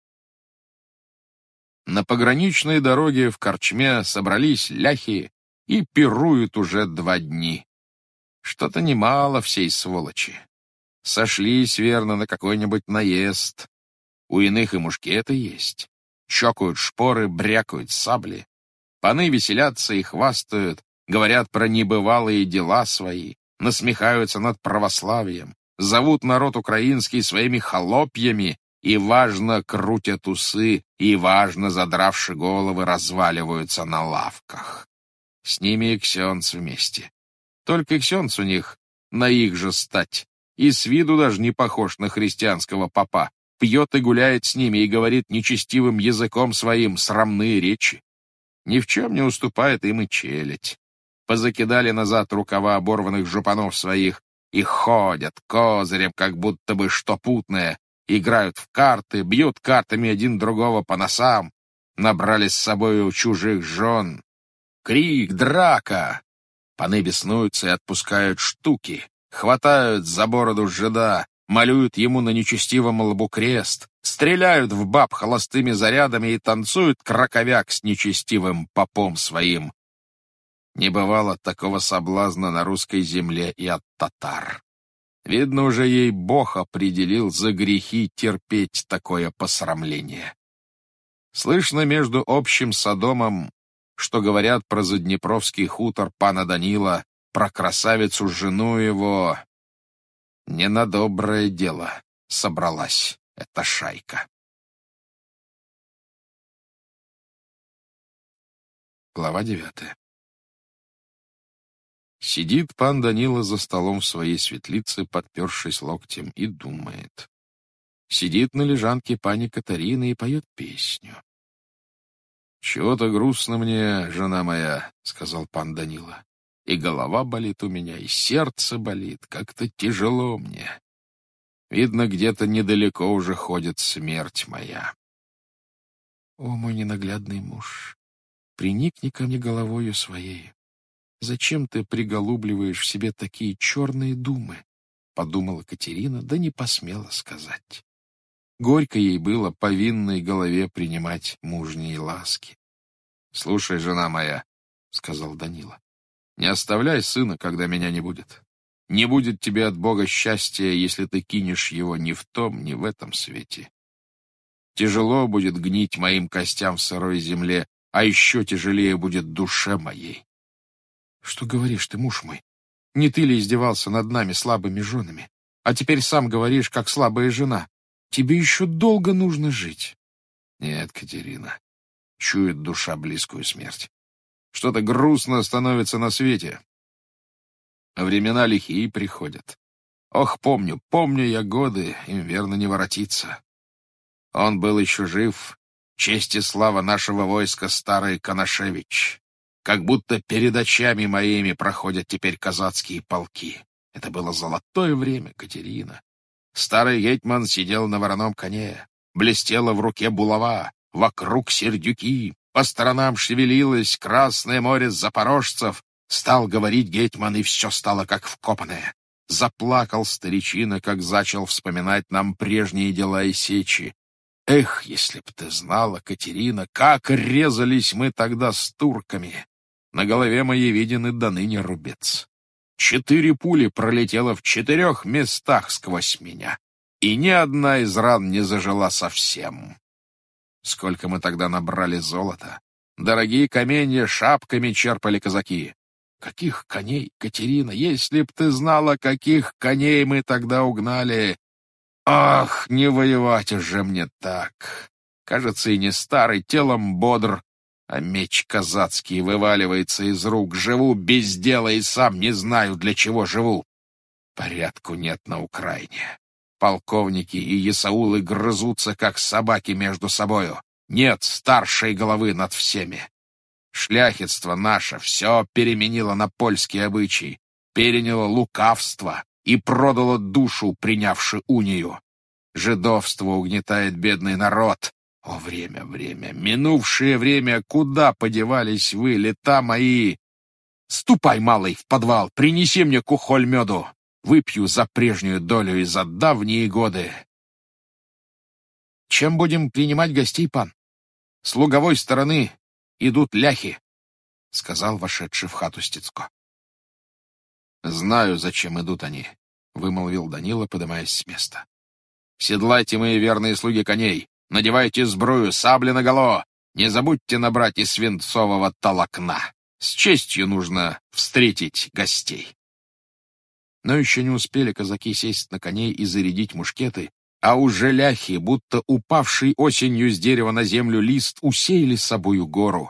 На пограничной дороге в корчме собрались ляхи и пируют уже два дни. Что-то немало всей сволочи. Сошлись, верно, на какой-нибудь наезд. У иных и мушкеты есть. Чокают шпоры, брякают сабли. Паны веселятся и хвастают, говорят про небывалые дела свои, насмехаются над православием, зовут народ украинский своими холопьями и, важно, крутят усы, и, важно, задравши головы, разваливаются на лавках. С ними и ксенц вместе. Только ксенц у них на их же стать, и с виду даже не похож на христианского попа, пьет и гуляет с ними и говорит нечестивым языком своим срамные речи. Ни в чем не уступает им и челядь. Позакидали назад рукава оборванных жупанов своих и ходят козырем, как будто бы что путное, играют в карты, бьют картами один другого по носам, набрали с собою чужих жен. Крик, драка! Паны беснуются и отпускают штуки, хватают за бороду жида, малюют ему на нечестивом лбу крест, стреляют в баб холостыми зарядами и танцуют краковяк с нечестивым попом своим. Не бывало такого соблазна на русской земле и от татар. Видно, уже ей Бог определил за грехи терпеть такое посрамление. Слышно между общим Содомом, что говорят про заднепровский хутор пана Данила, про красавицу жену его. Не на доброе дело собралась эта шайка. Глава девятая. Сидит пан Данила за столом в своей светлице, подпершись локтем, и думает. Сидит на лежанке пани Катарины и поет песню. «Чего-то грустно мне, жена моя», — сказал пан Данила. «И голова болит у меня, и сердце болит, как-то тяжело мне. Видно, где-то недалеко уже ходит смерть моя». «О, мой ненаглядный муж, приникни ко мне головою своей. Зачем ты приголубливаешь в себе такие черные думы?» — подумала Катерина, да не посмела сказать. Горько ей было по винной голове принимать мужние ласки. «Слушай, жена моя», — сказал Данила, — «не оставляй сына, когда меня не будет. Не будет тебе от Бога счастья, если ты кинешь его ни в том, ни в этом свете. Тяжело будет гнить моим костям в сырой земле, а еще тяжелее будет душе моей». «Что говоришь ты, муж мой? Не ты ли издевался над нами слабыми женами? А теперь сам говоришь, как слабая жена. Тебе еще долго нужно жить». «Нет, Катерина, чует душа близкую смерть. Что-то грустно становится на свете. Времена лихие приходят. Ох, помню, помню я годы, им верно не воротиться. Он был еще жив, честь и слава нашего войска старый Коношевич. Как будто перед очами моими проходят теперь казацкие полки. Это было золотое время, Катерина. Старый гетьман сидел на вороном коне, блестела в руке булава, вокруг сердюки, по сторонам шевелилось Красное море запорожцев. Стал говорить гетьман, и все стало как вкопанное. Заплакал старичина, как зачал вспоминать нам прежние дела и сечи. Эх, если б ты знала, Катерина, как резались мы тогда с турками. На голове моей виден и до ныне рубец. Четыре пули пролетело в четырех местах сквозь меня, и ни одна из ран не зажила совсем. Сколько мы тогда набрали золота! Дорогие каменья шапками черпали казаки. Каких коней, Катерина, если б ты знала, каких коней мы тогда угнали! Ах, не воевать уже мне так! Кажется, и не старый, телом бодр, а меч казацкий вываливается из рук. Живу без дела и сам не знаю, для чего живу. Порядку нет на Украине. Полковники и есаулы грызутся, как собаки между собою. Нет старшей головы над всеми. Шляхетство наше все переменило на польские обычаи, переняло лукавство и продало душу, принявши унию. Жидовство угнетает бедный народ. О, время, время, минувшее время, куда подевались вы, лета мои? Ступай, малый, в подвал, принеси мне кухоль меду. Выпью за прежнюю долю и за давние годы. Чем будем принимать гостей, пан? С луговой стороны идут ляхи, — сказал вошедший в хату Стецко. Знаю, зачем идут они, — вымолвил Данила, подымаясь с места. Седлайте, мои верные слуги, коней. Надевайте сбрую, сабли наголо. Не забудьте набрать и свинцового толокна. С честью нужно встретить гостей». Но еще не успели казаки сесть на коней и зарядить мушкеты, а уже ляхи, будто упавший осенью с дерева на землю лист, усеяли с собою гору.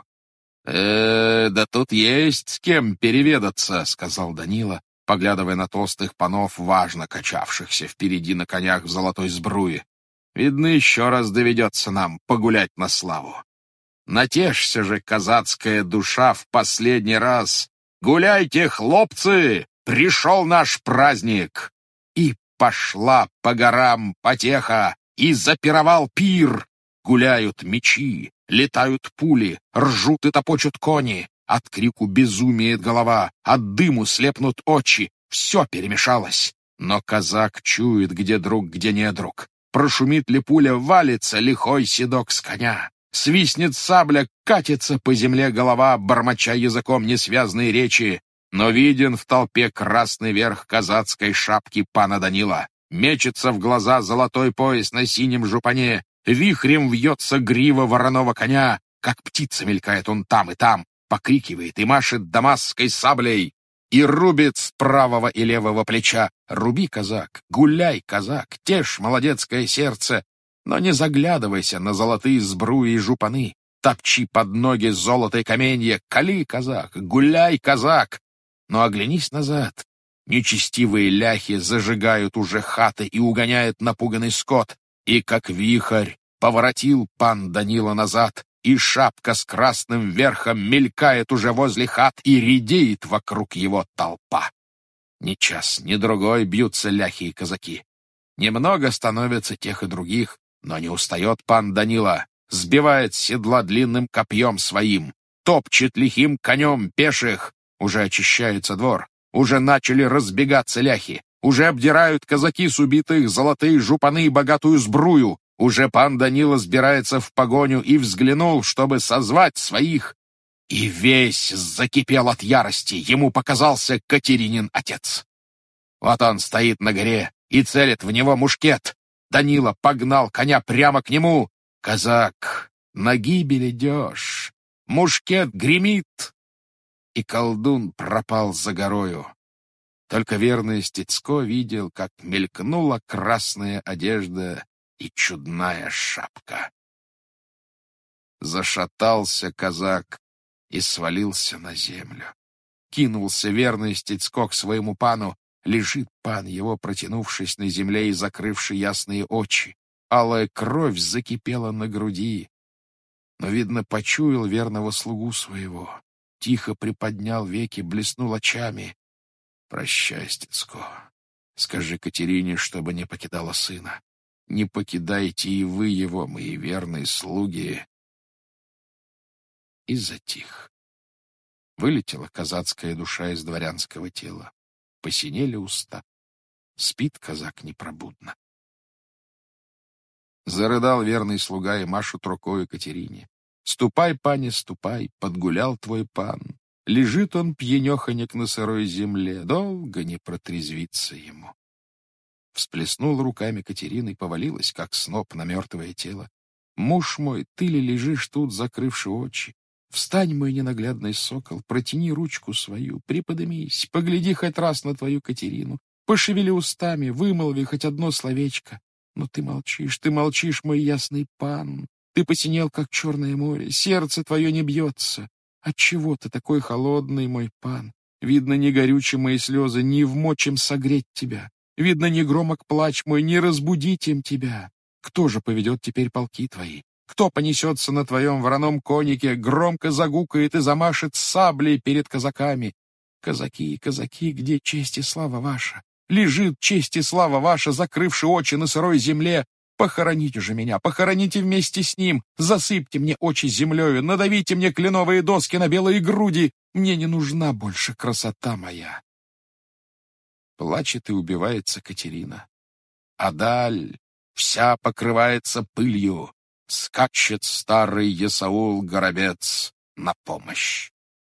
«Э, да тут есть с кем переведаться», — сказал Данила, поглядывая на толстых панов, важно качавшихся впереди на конях в золотой сбруе. «Видно, еще раз доведется нам погулять на славу. Натешься же, казацкая душа, в последний раз. Гуляйте, хлопцы, пришел наш праздник!» И пошла по горам потеха, и запировал пир. Гуляют мечи, летают пули, ржут и топочут кони. От крику безумеет голова, от дыму слепнут очи. Все перемешалось. Но казак чует, где друг, где не друг. Прошумит ли пуля, валится лихой седок с коня. Свистнет сабля, катится по земле голова, бормоча языком несвязные речи. Но виден в толпе красный верх казацкой шапки пана Данила. Мечется в глаза золотой пояс на синем жупане. Вихрем вьется грива вороного коня. Как птица мелькает он там и там, покрикивает и машет дамасской саблей. И рубит с правого и левого плеча. Руби, казак, гуляй, казак, тешь молодецкое сердце. Но не заглядывайся на золотые сбруи и жупаны. Топчи под ноги золотое каменье. Кали, казак, гуляй, казак. Но оглянись назад. Нечестивые ляхи зажигают уже хаты и угоняют напуганный скот. И как вихрь поворотил пан Данила назад, и шапка с красным верхом мелькает уже возле хат, и редеет вокруг его толпа. Ни час, ни другой бьются ляхи и казаки. Немного становится тех и других, но не устает пан Данила, сбивает с седла длинным копьем своим, топчет лихим конем пеших. Уже очищается двор, уже начали разбегаться ляхи, уже обдирают казаки с убитых золотые жупаны и богатую сбрую. Уже пан Данила сбирается в погоню и взглянул, чтобы созвать своих, и весь закипел от ярости. Ему показался Катеринин отец. Вот он стоит на горе и целит в него мушкет. Данила погнал коня прямо к нему. Казак, на гибель идешь, мушкет гремит, и колдун пропал за горою. Только верный Стецко видел, как мелькнула красная одежда и чудная шапка. Зашатался казак и свалился на землю. Кинулся верный Стецко к своему пану. Лежит пан его, протянувшись на земле и закрывший ясные очи. Алая кровь закипела на груди. Но, видно, почуял верного слугу своего. Тихо приподнял веки, блеснул очами. «Прощай, Стецко. Скажи Катерине, чтобы не покидала сына. Не покидайте и вы его, мои верные слуги». И затих. Вылетела казацкая душа из дворянского тела. Посинели уста. Спит казак непробудно. Зарыдал верный слуга и машут рукою Катерине. «Ступай, пане, ступай, подгулял твой пан. Лежит он пьянеханек на сырой земле, долго не протрезвится ему». Всплеснула руками Катерина и повалилась, как сноп на мертвое тело. «Муж мой, ты ли лежишь тут, закрывши очи? Встань, мой ненаглядный сокол, протяни ручку свою, приподымись, погляди хоть раз на твою Катерину, пошевели устами, вымолви хоть одно словечко. Но ты молчишь, ты молчишь, мой ясный пан. Ты посинел, как черное море, сердце твое не бьется. Отчего ты такой холодный, мой пан? Видно, не горючи мои слезы, не вмочим согреть тебя. Видно, не громок плач мой, не разбудить им тебя. Кто же поведет теперь полки твои? Кто понесется на твоем вороном конике, громко загукает и замашет саблей перед казаками? Казаки, казаки, где честь и слава ваша? Лежит честь и слава ваша, закрывши очи на сырой земле. Похороните же меня, похороните вместе с ним, засыпьте мне очи землею, надавите мне кленовые доски на белые груди. Мне не нужна больше красота моя». Плачет и убивается Катерина. А даль вся покрывается пылью. Скачет старый Есаул-Горобец на помощь.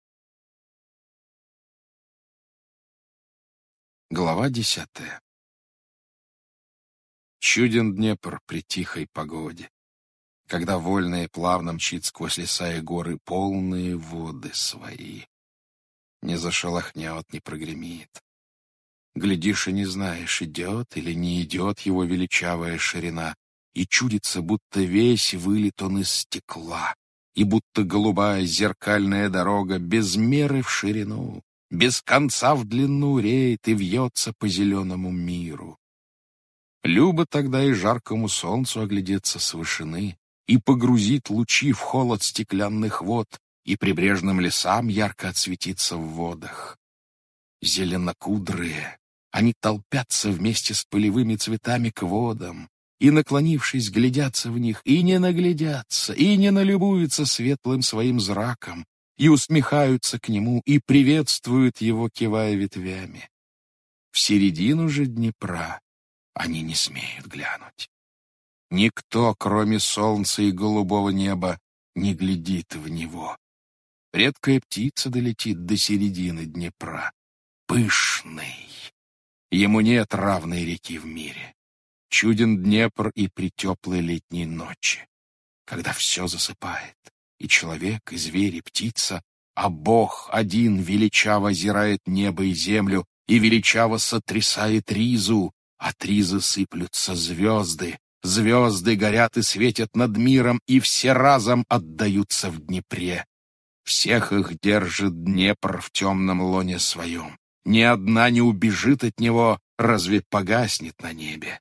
Глава десятая. Чуден Днепр при тихой погоде. когда вольно и плавно мчит сквозь леса и горы полные воды свои. Не зашелохнет, не прогремит. Глядишь и не знаешь, идет или не идет его величавая ширина, и чудится, будто весь вылит он из стекла, и будто голубая зеркальная дорога без меры в ширину, без конца в длину реет и вьется по зеленому миру. Любо тогда и жаркому солнцу оглядеться с вышины и погрузить лучи в холод стеклянных вод, и прибрежным лесам ярко отсветиться в водах. Зеленокудрые, они толпятся вместе с полевыми цветами к водам, и, наклонившись, глядятся в них, и не наглядятся, и не налюбуются светлым своим зраком, и усмехаются к нему, и приветствуют его, кивая ветвями. В середину же Днепра они не смеют глянуть. Никто, кроме солнца и голубого неба, не глядит в него. Редкая птица долетит до середины Днепра. Пышный. Ему нет равной реки в мире. Чуден Днепр и при теплой летней ночи, когда все засыпает, и человек, и зверь, и птица, а Бог один величаво озирает небо и землю и величаво сотрясает ризу, от ризы сыплются звезды, звезды горят и светят над миром, и все разом отдаются в Днепре. Всех их держит Днепр в темном лоне своем. Ни одна не убежит от него, разве погаснет на небе.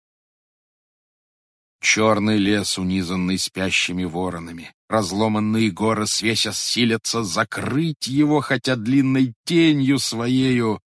Черный лес, унизанный спящими воронами, разломанные горы свесясь силятся закрыть его, хотя длинной тенью своею.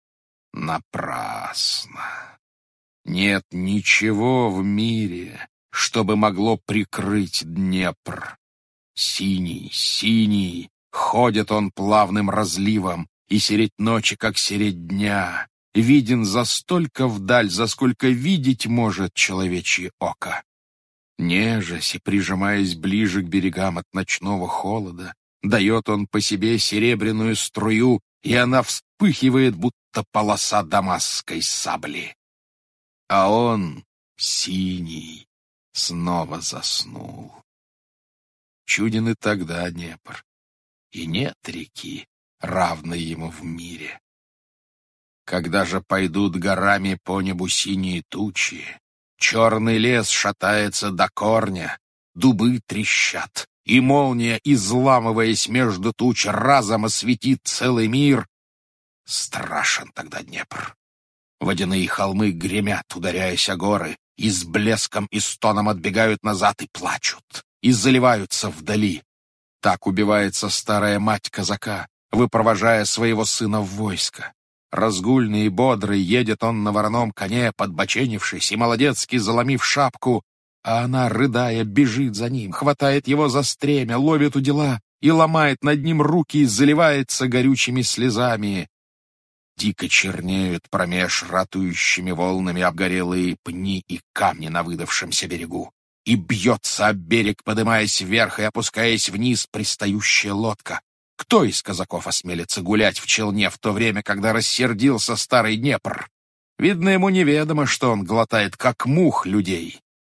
Напрасно. Нет ничего в мире, чтобы могло прикрыть Днепр. Синий, синий, ходит он плавным разливом, и сереть ночи, как сереть дня, виден за столько вдаль, за сколько видеть может человечье око. Нежась и прижимаясь ближе к берегам от ночного холода, дает он по себе серебряную струю, и она вспыхивает, будто полоса дамасской сабли. А он, синий, снова заснул. Чуден и тогда Днепр, и нет реки, равной ему в мире. Когда же пойдут горами по небу синие тучи, черный лес шатается до корня, дубы трещат, и молния, изламываясь между туч, разом осветит целый мир. Страшен тогда Днепр. Водяные холмы гремят, ударяясь о горы, и с блеском и стоном отбегают назад и плачут, и заливаются вдали. Так убивается старая мать казака, выпровожая своего сына в войско. Разгульный и бодрый едет он на вороном коне, подбоченившись и молодецки заломив шапку, а она, рыдая, бежит за ним, хватает его за стремя, ловит у дела и ломает над ним руки и заливается горючими слезами. Дико чернеют промеж ратующими волнами обгорелые пни и камни на выдавшемся берегу, и бьется об берег, подымаясь вверх и опускаясь вниз, пристающая лодка. Кто из казаков осмелится гулять в челне в то время, когда рассердился старый Днепр? Видно, ему неведомо, что он глотает, как мух, людей.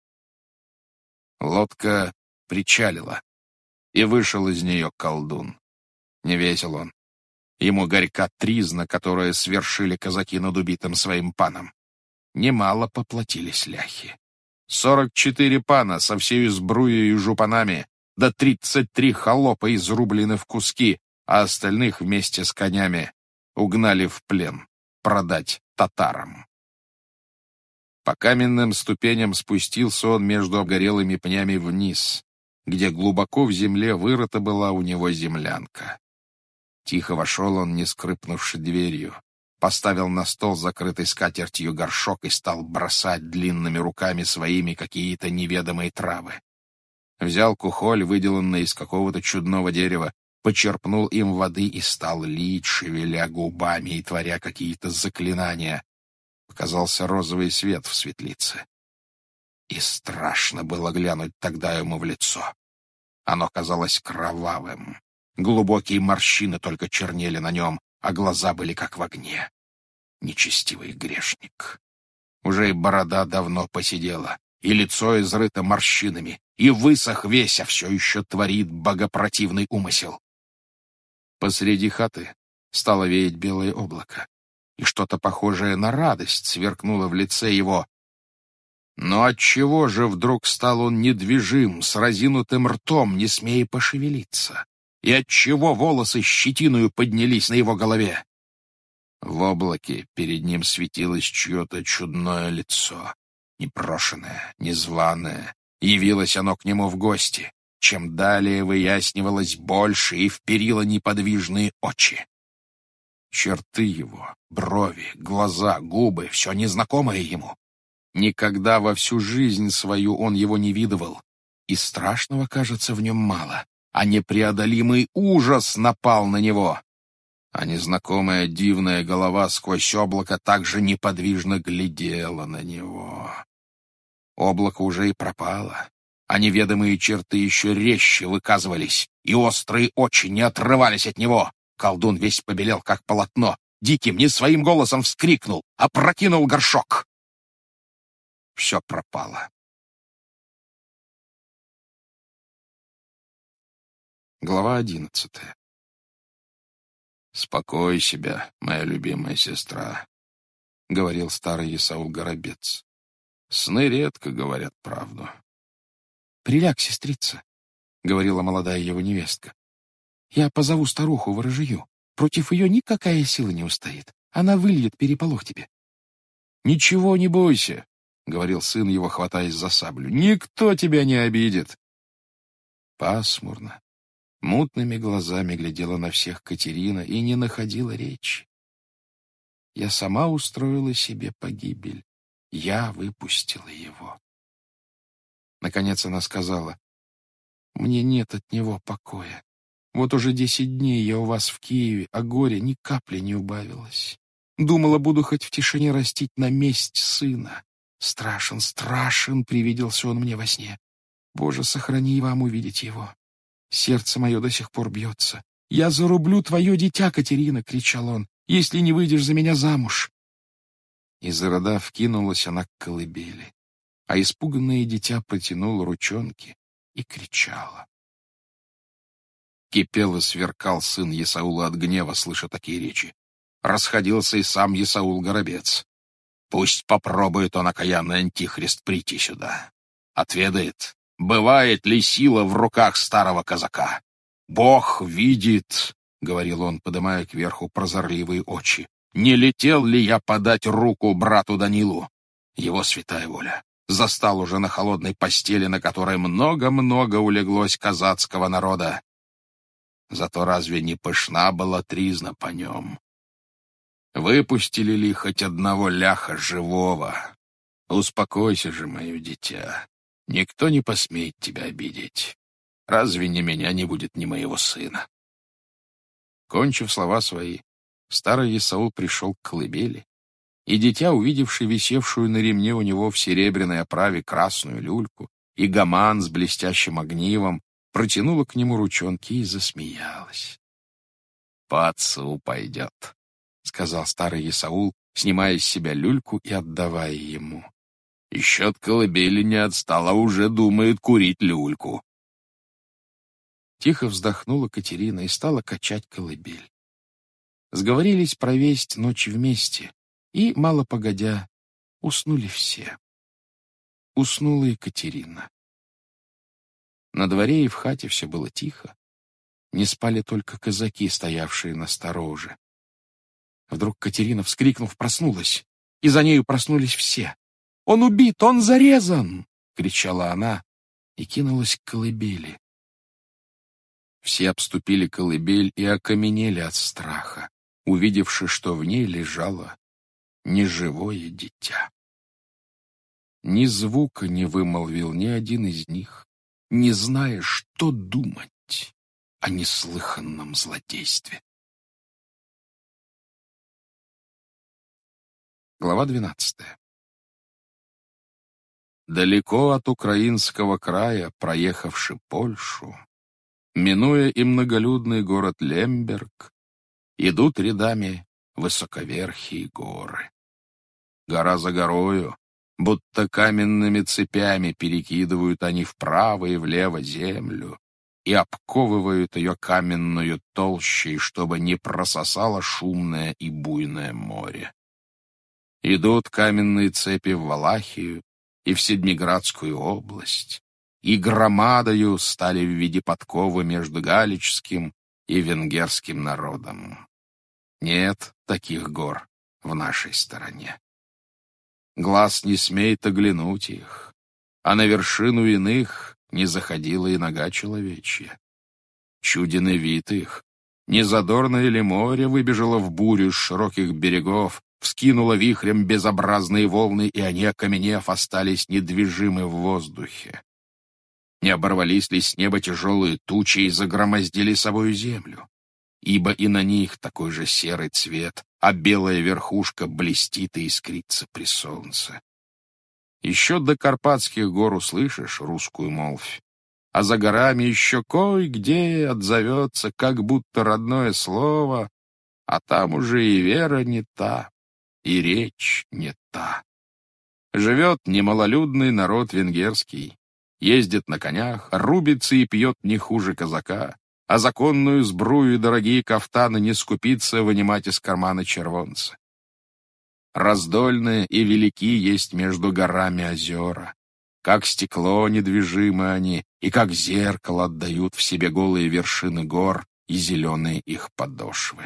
Лодка причалила, и вышел из нее колдун. Не весел он. Ему горька тризна, которую свершили казаки над убитым своим паном. Немало поплатились ляхи. Сорок четыре пана со всею сбруей и жупанами, да тридцать три холопа изрублены в куски, а остальных вместе с конями угнали в плен, продать татарам. По каменным ступеням спустился он между обгорелыми пнями вниз, где глубоко в земле вырыта была у него землянка. Тихо вошел он, не скрипнувши дверью, поставил на стол закрытый скатертью горшок и стал бросать длинными руками своими какие-то неведомые травы. Взял кухоль, выделанный из какого-то чудного дерева, почерпнул им воды и стал лить, шевеля губами и творя какие-то заклинания. Показался розовый свет в светлице. И страшно было глянуть тогда ему в лицо. Оно казалось кровавым. Глубокие морщины только чернели на нем, а глаза были как в огне. Нечестивый грешник. Уже и борода давно поседела, и лицо изрыто морщинами, и высох весь, а все еще творит богопротивный умысел. Посреди хаты стало веять белое облако, и что-то похожее на радость сверкнуло в лице его. Но отчего же вдруг стал он недвижим, с разинутым ртом, не смея пошевелиться? И отчего волосы щетиною поднялись на его голове? В облаке перед ним светилось чье-то чудное лицо, непрошенное, незваное. Явилось оно к нему в гости. Чем далее выяснивалось больше и вперило неподвижные очи. Черты его, брови, глаза, губы — все незнакомое ему. Никогда во всю жизнь свою он его не видывал, и страшного, кажется, в нем мало, а непреодолимый ужас напал на него. А незнакомая дивная голова сквозь облако также неподвижно глядела на него. Облако уже и пропало, а неведомые черты еще резче выказывались, и острые очи не отрывались от него. Колдун весь побелел, как полотно, диким, не своим голосом вскрикнул, опрокинул горшок. Все пропало. Глава одиннадцатая. «Спокой себя, моя любимая сестра», — говорил старый Исаул Горобец. «Сны редко говорят правду». «Приляг, сестрица», — говорила молодая его невестка. «Я позову старуху ворожью. Против ее никакая сила не устоит. Она выльет переполох тебе». «Ничего не бойся», — говорил сын его, хватаясь за саблю. «Никто тебя не обидит». Пасмурно, мутными глазами глядела на всех Катерина и не находила речи. «Я сама устроила себе погибель. Я выпустила его». Наконец она сказала: «Мне нет от него покоя. Вот уже десять дней я у вас в Киеве, а горе ни капли не убавилось. Думала, буду хоть в тишине растить на месть сына. Страшен, страшен привиделся он мне во сне. Боже, сохрани вам увидеть его. Сердце мое до сих пор бьется. «Я зарублю твое дитя, Катерина!» — кричал он. «Если не выйдешь за меня замуж!» И, зарыдав, кинулась она к колыбели, а испуганное дитя протянуло ручонки и кричало. Кипел и сверкал сын Есаула от гнева, слыша такие речи. Расходился и сам Есаул Горобец. Пусть попробует он, окаянный антихрист, прийти сюда. Отведает, бывает ли сила в руках старого казака. «Бог видит», — говорил он, подымая кверху прозорливые очи, «не летел ли я подать руку брату Данилу? Его святая воля. Застал уже на холодной постели, на которой много-много улеглось казацкого народа. Зато разве не пышна была тризна по нем? Выпустили ли хоть одного ляха живого? Успокойся же, мое дитя. Никто не посмеет тебя обидеть. Разве ни меня не будет, ни моего сына?» Кончив слова свои, старый Исаул пришел к колыбели, и дитя, увидевший висевшую на ремне у него в серебряной оправе красную люльку и гаман с блестящим огнивом, протянула к нему ручонки и засмеялась. «По отцу пойдет», — сказал старый Исаул, снимая с себя люльку и отдавая ему. «Еще от колыбели не отстал, а уже думает курить люльку». Тихо вздохнула Катерина и стала качать колыбель. Сговорились провесть ночь вместе, и, мало погодя, уснули все. Уснула и Катерина. На дворе и в хате все было тихо. Не спали только казаки, стоявшие на стороже. Вдруг Катерина, вскрикнув, проснулась, и за нею проснулись все. «Он убит! Он зарезан!» — кричала она и кинулась к колыбели. Все обступили колыбель и окаменели от страха, увидевши, что в ней лежало неживое дитя. Ни звука не вымолвил ни один из них, не зная, что думать о неслыханном злодействе. Глава двенадцатая. Далеко от украинского края, проехавши Польшу, минуя и многолюдный город Лемберг, идут рядами высоковерхие горы. Гора за горою будто каменными цепями перекидывают они вправо и влево землю и обковывают ее каменную толщей, чтобы не прососало шумное и буйное море. Идут каменные цепи в Валахию и в Седмиградскую область, и громадою стали в виде подковы между галичским и венгерским народом. Нет таких гор в нашей стороне. Глаз не смеет оглянуть их, а на вершину иных не заходила и нога человечья. Чуден и вид их. Незадорное ли море выбежало в бурю с широких берегов, вскинуло вихрем безобразные волны, и они, окаменев, остались недвижимы в воздухе. Не оборвались ли с неба тяжелые тучи и загромоздили собою землю? Ибо и на них такой же серый цвет, а белая верхушка блестит и искрится при солнце. Еще до Карпатских гор услышишь русскую молвь, а за горами еще кой-где отзовется, как будто родное слово, а там уже и вера не та, и речь не та. Живет немалолюдный народ венгерский, ездит на конях, рубится и пьет не хуже казака, а законную сбрую и дорогие кафтаны не скупится вынимать из кармана червонца. Раздольные и велики есть между горами озера. Как стекло недвижимы они, и как зеркало отдают в себе голые вершины гор и зеленые их подошвы.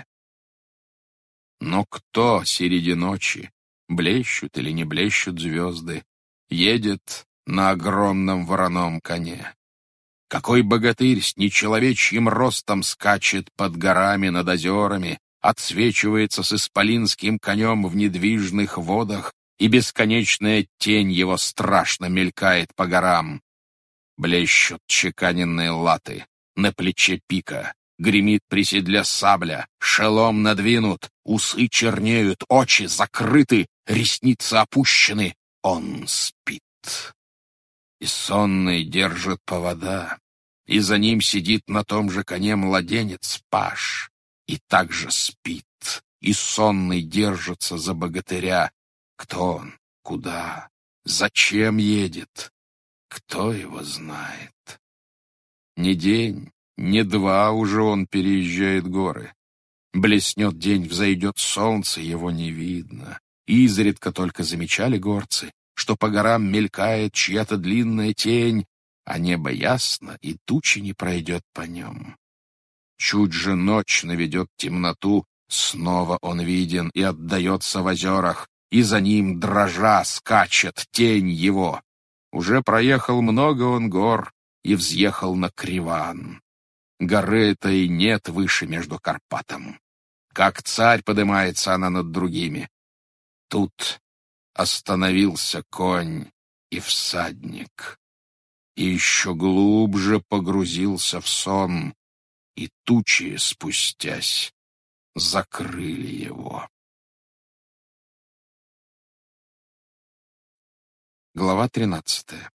Но кто среди ночи, блещут или не блещут звезды, едет на огромном вороном коне? Какой богатырь с нечеловечьим ростом скачет под горами над озерами, отсвечивается с исполинским конем в недвижных водах, и бесконечная тень его страшно мелькает по горам. Блещут чеканенные латы, на плече пика, гремит при седле сабля, шелом надвинут, усы чернеют, очи закрыты, ресницы опущены. Он спит. И сонный держит повода, и за ним сидит на том же коне младенец Паш, и также спит, и сонный держится за богатыря. Кто он? Куда? Зачем едет? Кто его знает? Не день, не два уже он переезжает горы. Блеснет день, взойдет солнце, его не видно. Изредка только замечали горцы, что по горам мелькает чья-то длинная тень, а небо ясно, и тучи не пройдет по нем. Чуть же ночь наведет темноту, снова он виден и отдается в озерах, и за ним, дрожа, скачет тень его. Уже проехал много он гор и взъехал на Криван. Горы-то и нет выше между Карпатом. Как царь поднимается она над другими. Тут остановился конь и всадник, и еще глубже погрузился в сон, и тучи, спустясь, закрыли его. Глава тринадцатая.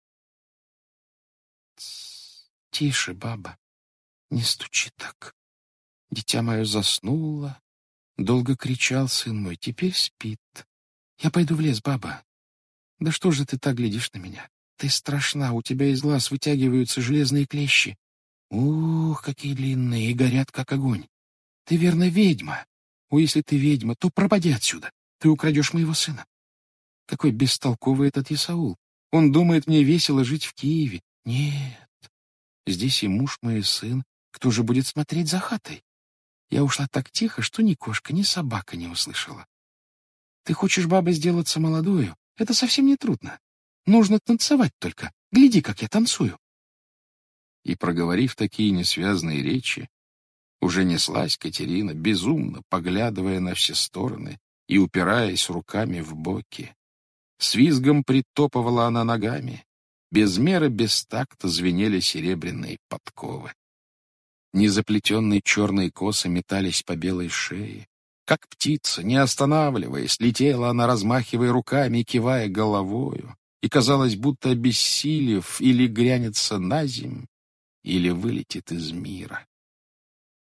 Тише, баба, не стучи так. Дитя мое заснуло, долго кричал сын мой, теперь спит. Я пойду в лес, баба. Да что же ты так глядишь на меня? Ты страшна, у тебя из глаз вытягиваются железные клещи. Ух, какие длинные и горят, как огонь. Ты, верно, ведьма. О, если ты ведьма, то пропади отсюда. Ты украдешь моего сына. Какой бестолковый этот Исаул. Он думает, мне весело жить в Киеве. Нет, здесь и муж мой, и сын. Кто же будет смотреть за хатой? Я ушла так тихо, что ни кошка, ни собака не услышала. Ты хочешь, баба, сделаться молодою? Это совсем не трудно. Нужно танцевать только. Гляди, как я танцую. И, проговорив такие несвязные речи, уже неслась Катерина, безумно поглядывая на все стороны и упираясь руками в боки. С визгом притопывала она ногами. Без меры, без такта звенели серебряные подковы. Незаплетенные черные косы метались по белой шее. Как птица, не останавливаясь, летела она, размахивая руками и кивая головою, и казалось, будто обессилев, или грянется на земь, или вылетит из мира.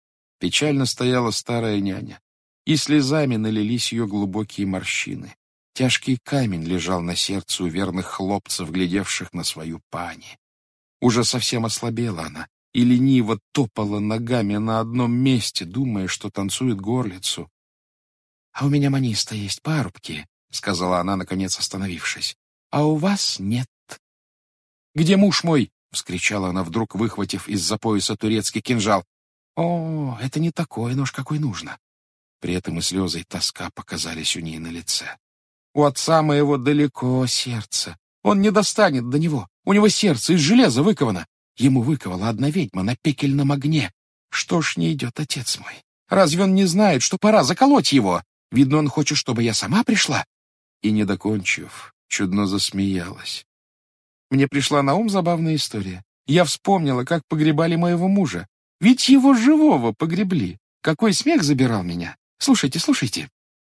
Печально стояла старая няня, и слезами налились ее глубокие морщины. Тяжкий камень лежал на сердце у верных хлопцев, глядевших на свою пани. Уже совсем ослабела она и лениво топала ногами на одном месте, думая, что танцует горлицу. — А у меня маниста есть парубки, — сказала она, наконец остановившись. — А у вас нет. — Где муж мой? — вскричала она вдруг, выхватив из-за пояса турецкий кинжал. — О, это не такой нож, какой нужно. При этом и слезы, и тоска показались у ней на лице. У отца моего далеко сердце. Он не достанет до него. У него сердце из железа выковано. Ему выковала одна ведьма на пекельном огне. Что ж не идет отец мой? Разве он не знает, что пора заколоть его? Видно, он хочет, чтобы я сама пришла. И, не докончив, чудно засмеялась. Мне пришла на ум забавная история. Я вспомнила, как погребали моего мужа. Ведь его живого погребли. Какой смех забирал меня. Слушайте, слушайте.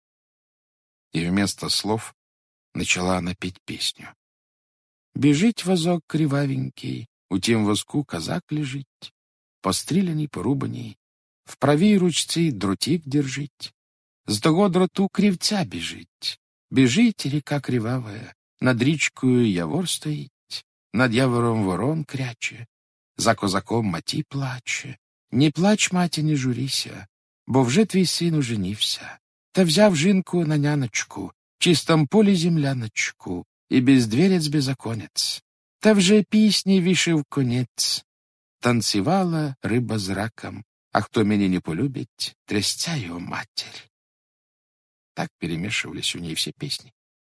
И вместо слов начала она петь песню. Бежить возок кривавенький, у тем воску казак лежить, постріляний, порубаний, в правій ручці дротик держить, з того дроту кривця біжить. Біжить ріка кривавая, над річкою явор стоїть, над явором ворон кряче, за козаком маті плаче. Не плач, маті, не журися, бо вже твій син уженівся. Та взяв жінку на няночку, в чистом полі земляночку, і бездвірець беззаконець. Та вже пісні вішив конець. Танцевала риба з раком, а хто меня не полюбит, трясця его матерь. Так перемешивались у ней все песни.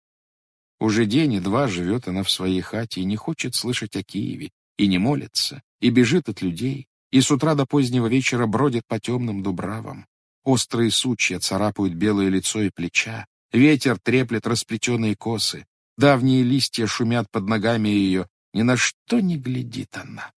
Уже день и два живет она в своей хате и не хочет слышать о Киеве, и не молится, и бежит от людей, и с утра до позднего вечера бродит по темным дубравам. Острые сучья царапают белое лицо и плеча, ветер треплет расплетенные косы, давние листья шумят под ногами ее, ни на что не глядит она.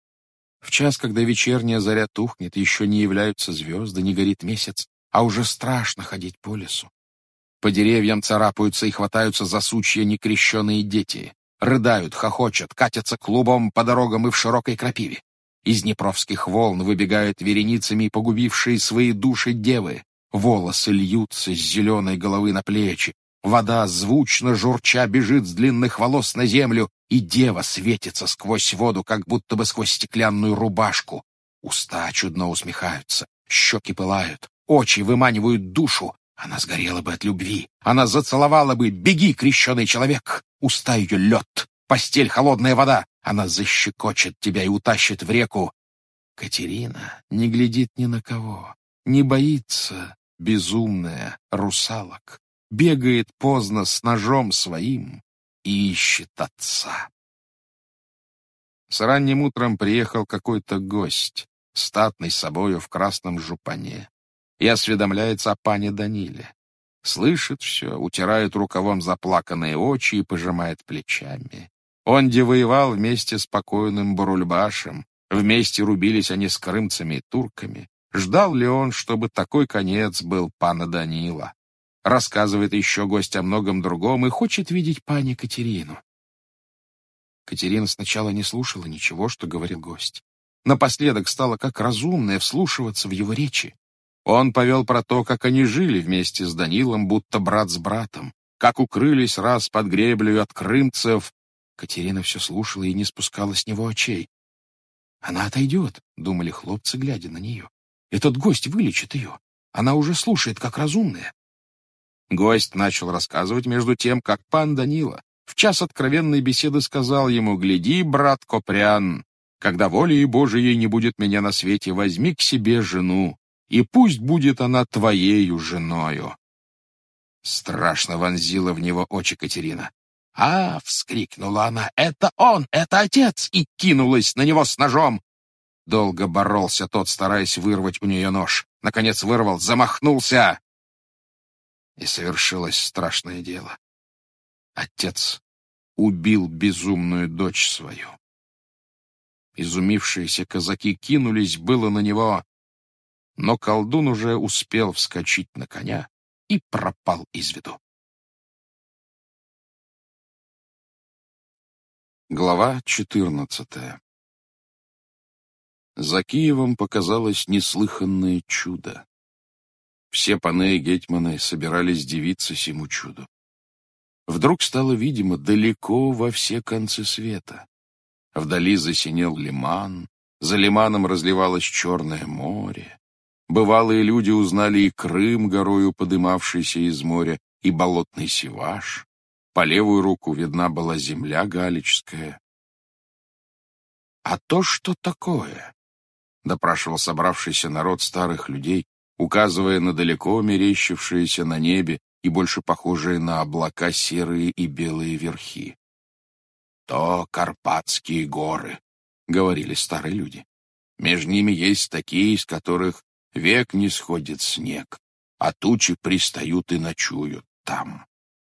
В час, когда вечерняя заря тухнет, еще не являются звезды, не горит месяц, а уже страшно ходить по лесу. По деревьям царапаются и хватаются за сучья некрещеные дети, рыдают, хохочут, катятся клубом по дорогам и в широкой крапиве. Из днепровских волн выбегают вереницами погубившие свои души девы. Волосы льются с зеленой головы на плечи. Вода, звучно журча, бежит с длинных волос на землю, и дева светится сквозь воду, как будто бы сквозь стеклянную рубашку. Уста чудно усмехаются, щеки пылают, очи выманивают душу. Она сгорела бы от любви, она зацеловала бы. Беги, крещеный человек! Уста ее лед, постель холодная вода. Она защекочет тебя и утащит в реку. Катерина не глядит ни на кого, не боится, безумная, русалок. Бегает поздно с ножом своим и ищет отца. С ранним утром приехал какой-то гость, статный собою в красном жупане, и осведомляется о пане Даниле. Слышит все, утирает рукавом заплаканные очи и пожимает плечами. Он где воевал вместе с покойным Бурульбашем, вместе рубились они с крымцами и турками. Ждал ли он, чтобы такой конец был пана Данила? Рассказывает еще гость о многом другом и хочет видеть пани Катерину. Катерина сначала не слушала ничего, что говорил гость. Напоследок стала как разумная вслушиваться в его речи. Он повел про то, как они жили вместе с Данилом, будто брат с братом, как укрылись раз под греблею от крымцев. Катерина все слушала и не спускала с него очей. «Она отойдет», — думали хлопцы, глядя на нее. «Этот гость вылечит ее. Она уже слушает, как разумная». Гость начал рассказывать между тем, как пан Данила в час откровенной беседы сказал ему: «Гляди, брат Копрян, когда волей Божией не будет меня на свете, возьми к себе жену, и пусть будет она твоею женою». Страшно вонзила в него очи Катерина. «А!» — вскрикнула она. «Это он! Это отец!» И кинулась на него с ножом. Долго боролся тот, стараясь вырвать у нее нож. Наконец вырвал, замахнулся. И совершилось страшное дело. Отец убил безумную дочь свою. Изумившиеся казаки кинулись было на него, но колдун уже успел вскочить на коня и пропал из виду. Глава четырнадцатая. За Киевом показалось неслыханное чудо. Все паны и гетьманы собирались дивиться сему чуду. вдруг стало видимо далеко во все концы света. Вдали засинел лиман, за лиманом разливалось Черное море. Бывалые люди узнали и Крым, горою подымавшийся из моря, и болотный Севаш. По левую руку видна была земля галичская. «А то что такое?» — допрашивал собравшийся народ старых людей, указывая на далеко мерещившиеся на небе и больше похожие на облака серые и белые верхи. «То Карпатские горы», — говорили старые люди. «Между ними есть такие, из которых век не сходит снег, а тучи пристают и ночуют там».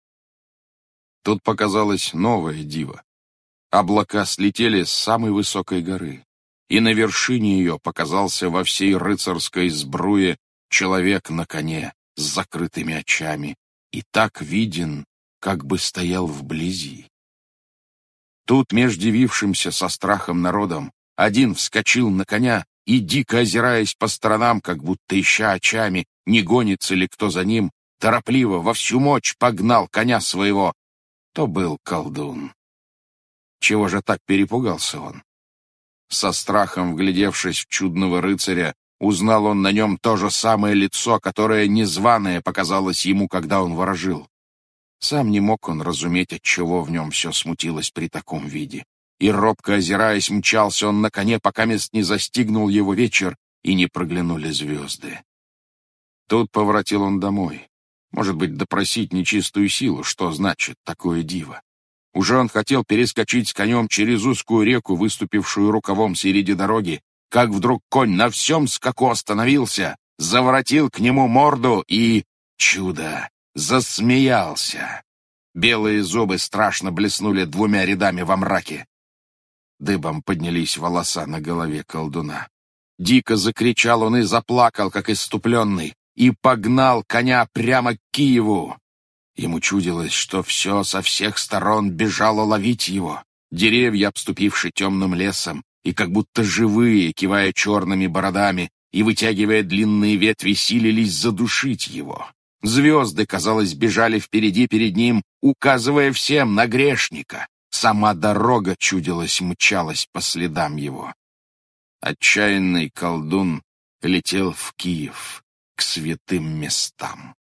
Тут показалось новое диво. Облака слетели с самой высокой горы, и на вершине ее показался во всей рыцарской сбруе человек на коне с закрытыми очами, и так виден, как бы стоял вблизи. Тут, между дивившимся со страхом народом, один вскочил на коня и, дико озираясь по сторонам, как будто ища очами, не гонится ли кто за ним, торопливо во всю мочь погнал коня своего. То был колдун. Чего же так перепугался он? Со страхом, вглядевшись в чудного рыцаря, узнал он на нем то же самое лицо, которое незваное показалось ему, когда он ворожил. Сам не мог он разуметь, отчего в нем все смутилось при таком виде. И, робко озираясь, мчался он на коне, пока мест не застигнул его вечер и не проглянули звезды. Тут поворотил он домой. Может быть, допросить нечистую силу, что значит такое диво. Уже он хотел перескочить с конем через узкую реку, выступившую рукавом среди дороги, как вдруг конь на всем скаку остановился, заворотил к нему морду и, чудо, засмеялся. Белые зубы страшно блеснули двумя рядами во мраке. Дыбом поднялись волоса на голове колдуна. Дико закричал он и заплакал, как исступленный, и погнал коня прямо к Киеву. Ему чудилось, что все со всех сторон бежало ловить его. Деревья, обступившие темным лесом, и как будто живые, кивая черными бородами и вытягивая длинные ветви, силились задушить его. Звезды, казалось, бежали впереди перед ним, указывая всем на грешника. Сама дорога, чудилась, мчалась по следам его. Отчаянный колдун летел в Киев, к святым местам.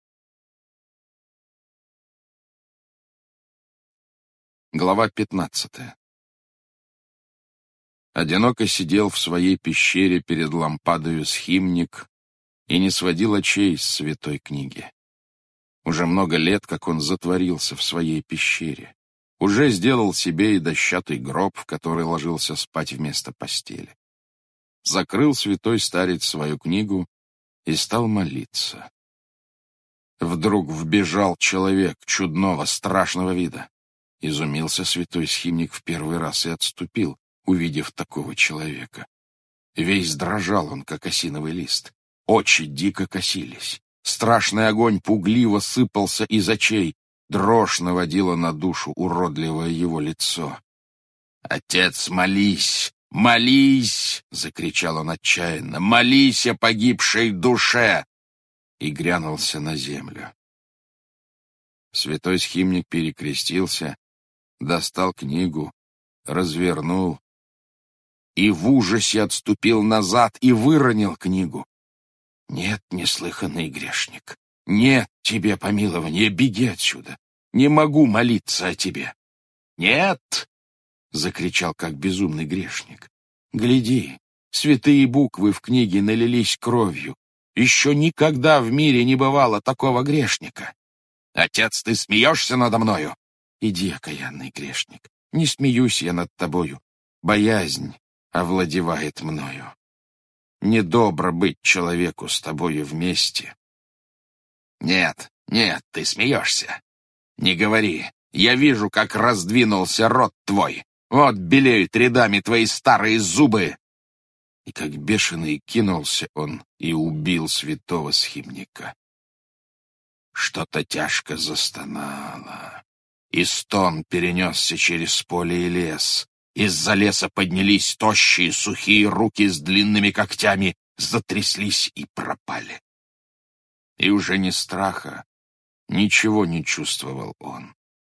Глава пятнадцатая. Одиноко сидел в своей пещере перед лампадою схимник и не сводил очей с святой книги. Уже много лет, как он затворился в своей пещере. Уже сделал себе и дощатый гроб, в который ложился спать вместо постели. Закрыл святой старец свою книгу и стал молиться. Вдруг вбежал человек чудного, страшного вида. Изумился святой схимник в первый раз и отступил, увидев такого человека. Весь дрожал он, как осиновый лист. Очи дико косились. Страшный огонь пугливо сыпался из очей. Дрожь наводила на душу уродливое его лицо. «Отец, молись! Молись!» — закричал он отчаянно. «Молись о погибшей душе!» И грянулся на землю. Святой схимник перекрестился, достал книгу, развернул и в ужасе отступил назад и выронил книгу. «Нет, неслыханный грешник, нет тебе помилования, беги отсюда, не могу молиться о тебе». «Нет!» — закричал, как безумный грешник. «Гляди, святые буквы в книге налились кровью. Еще никогда в мире не бывало такого грешника». «Отец, ты смеешься надо мною?» «Иди, окаянный грешник, не смеюсь я над тобою. Боязнь овладевает мною. Недобро быть человеку с тобою вместе». «Нет, нет, ты смеешься. Не говори. Я вижу, как раздвинулся рот твой. Вот белеют рядами твои старые зубы». И как бешеный кинулся он и убил святого схимника. Что-то тяжко застонало, и стон перенесся через поле и лес. Из-за леса поднялись тощие сухие руки с длинными когтями, затряслись и пропали. И уже ни страха, ничего не чувствовал он.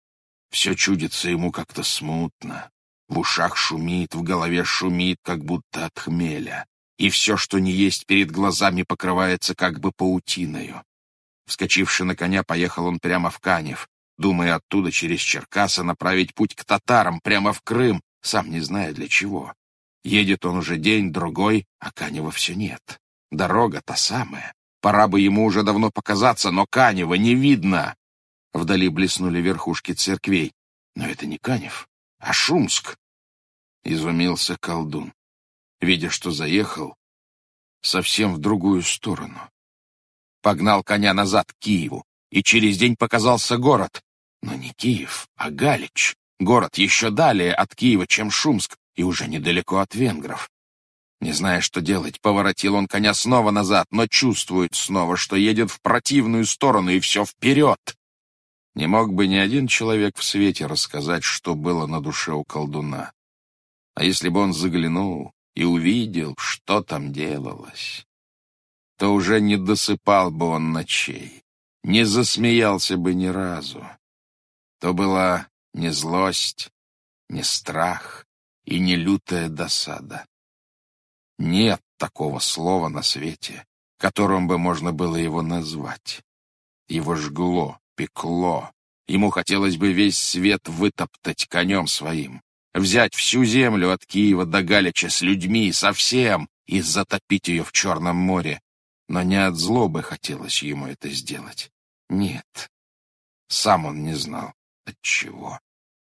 Все чудится ему как-то смутно. В ушах шумит, в голове шумит, как будто от хмеля. И все, что не есть, перед глазами покрывается как бы паутиною. Вскочивши на коня, поехал он прямо в Канев, думая оттуда через Черкасы направить путь к татарам прямо в Крым, сам не зная для чего. Едет он уже день-другой, а Канева все нет. Дорога та самая. Пора бы ему уже давно показаться, но Канева не видно. Вдали блеснули верхушки церквей. Но это не Канев, а Шумск. Изумился колдун, видя, что заехал совсем в другую сторону. Погнал коня назад к Киеву, и через день показался город. Но не Киев, а Галич. Город еще далее от Киева, чем Шумск, и уже недалеко от венгров. Не зная, что делать, поворотил он коня снова назад, но чувствует снова, что едет в противную сторону, и все вперед. Не мог бы ни один человек в свете рассказать, что было на душе у колдуна. А если бы он заглянул и увидел, что там делалось, то уже не досыпал бы он ночей, не засмеялся бы ни разу. То была не злость, не страх и не лютая досада. Нет такого слова на свете, которым бы можно было его назвать. Его жгло, пекло. Ему хотелось бы весь свет вытоптать конем своим, взять всю землю от Киева до Галича с людьми, совсем, и затопить ее в Черном море. Но не от злобы хотелось ему это сделать. Нет, сам он не знал, от чего.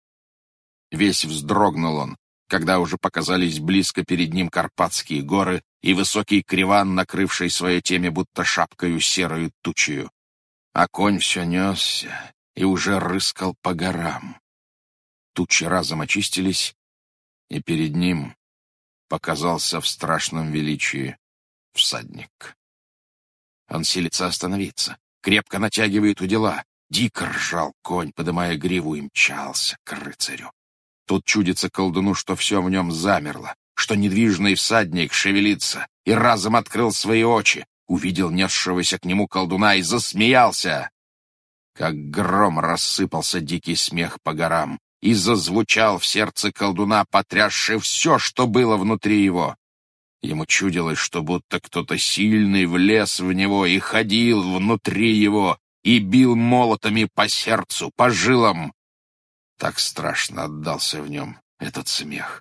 Весь вздрогнул он, когда уже показались близко перед ним Карпатские горы и высокий Криван, накрывший свое темя будто шапкою серою тучею. А конь все несся и уже рыскал по горам. Тучи разом очистились, и перед ним показался в страшном величии всадник. Он силится остановиться, крепко натягивает удила. Дико ржал конь, подымая гриву, и мчался к рыцарю. Тут чудится колдуну, что все в нем замерло, что недвижный всадник шевелится, и разом открыл свои очи, увидел несшегося к нему колдуна и засмеялся. Как гром рассыпался дикий смех по горам, и зазвучал в сердце колдуна, потрясший все, что было внутри его. Ему чудилось, что будто кто-то сильный влез в него и ходил внутри его, и бил молотами по сердцу, по жилам. Так страшно отдался в нем этот смех.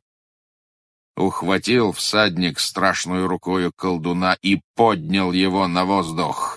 Ухватил всадник страшную рукою колдуна и поднял его на воздух.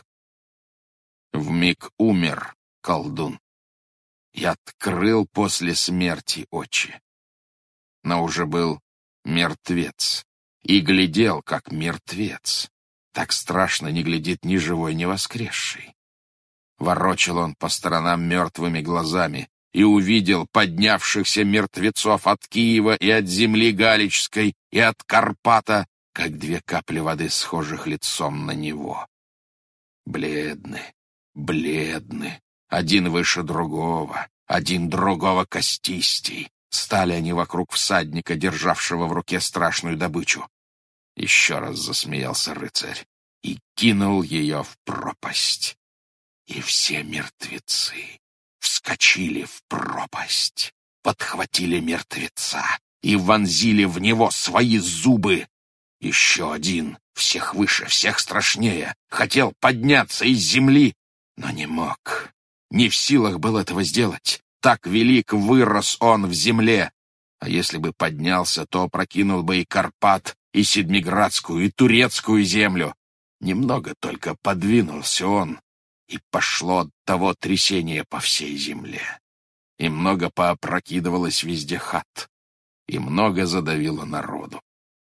Вмиг умер колдун и открыл после смерти очи. Но уже был мертвец и глядел, как мертвец. Так страшно не глядит ни живой, ни воскресший. Ворочал он по сторонам мертвыми глазами и увидел поднявшихся мертвецов от Киева и от земли Галичской, и от Карпата, как две капли воды, схожих лицом на него. Бледны, бледны, один выше другого, один другого костистей. Стали они вокруг всадника, державшего в руке страшную добычу. Еще раз засмеялся рыцарь и кинул ее в пропасть. И все мертвецы вскочили в пропасть, подхватили мертвеца и вонзили в него свои зубы. Еще один, всех выше, всех страшнее, хотел подняться из земли, но не мог. Не в силах был этого сделать. Так велик вырос он в земле. А если бы поднялся, то опрокинул бы и Карпат, и Седмиградскую, и Турецкую землю. Немного только подвинулся он, и пошло от того трясение по всей земле. И много поопрокидывалось везде хат, и много задавило народу.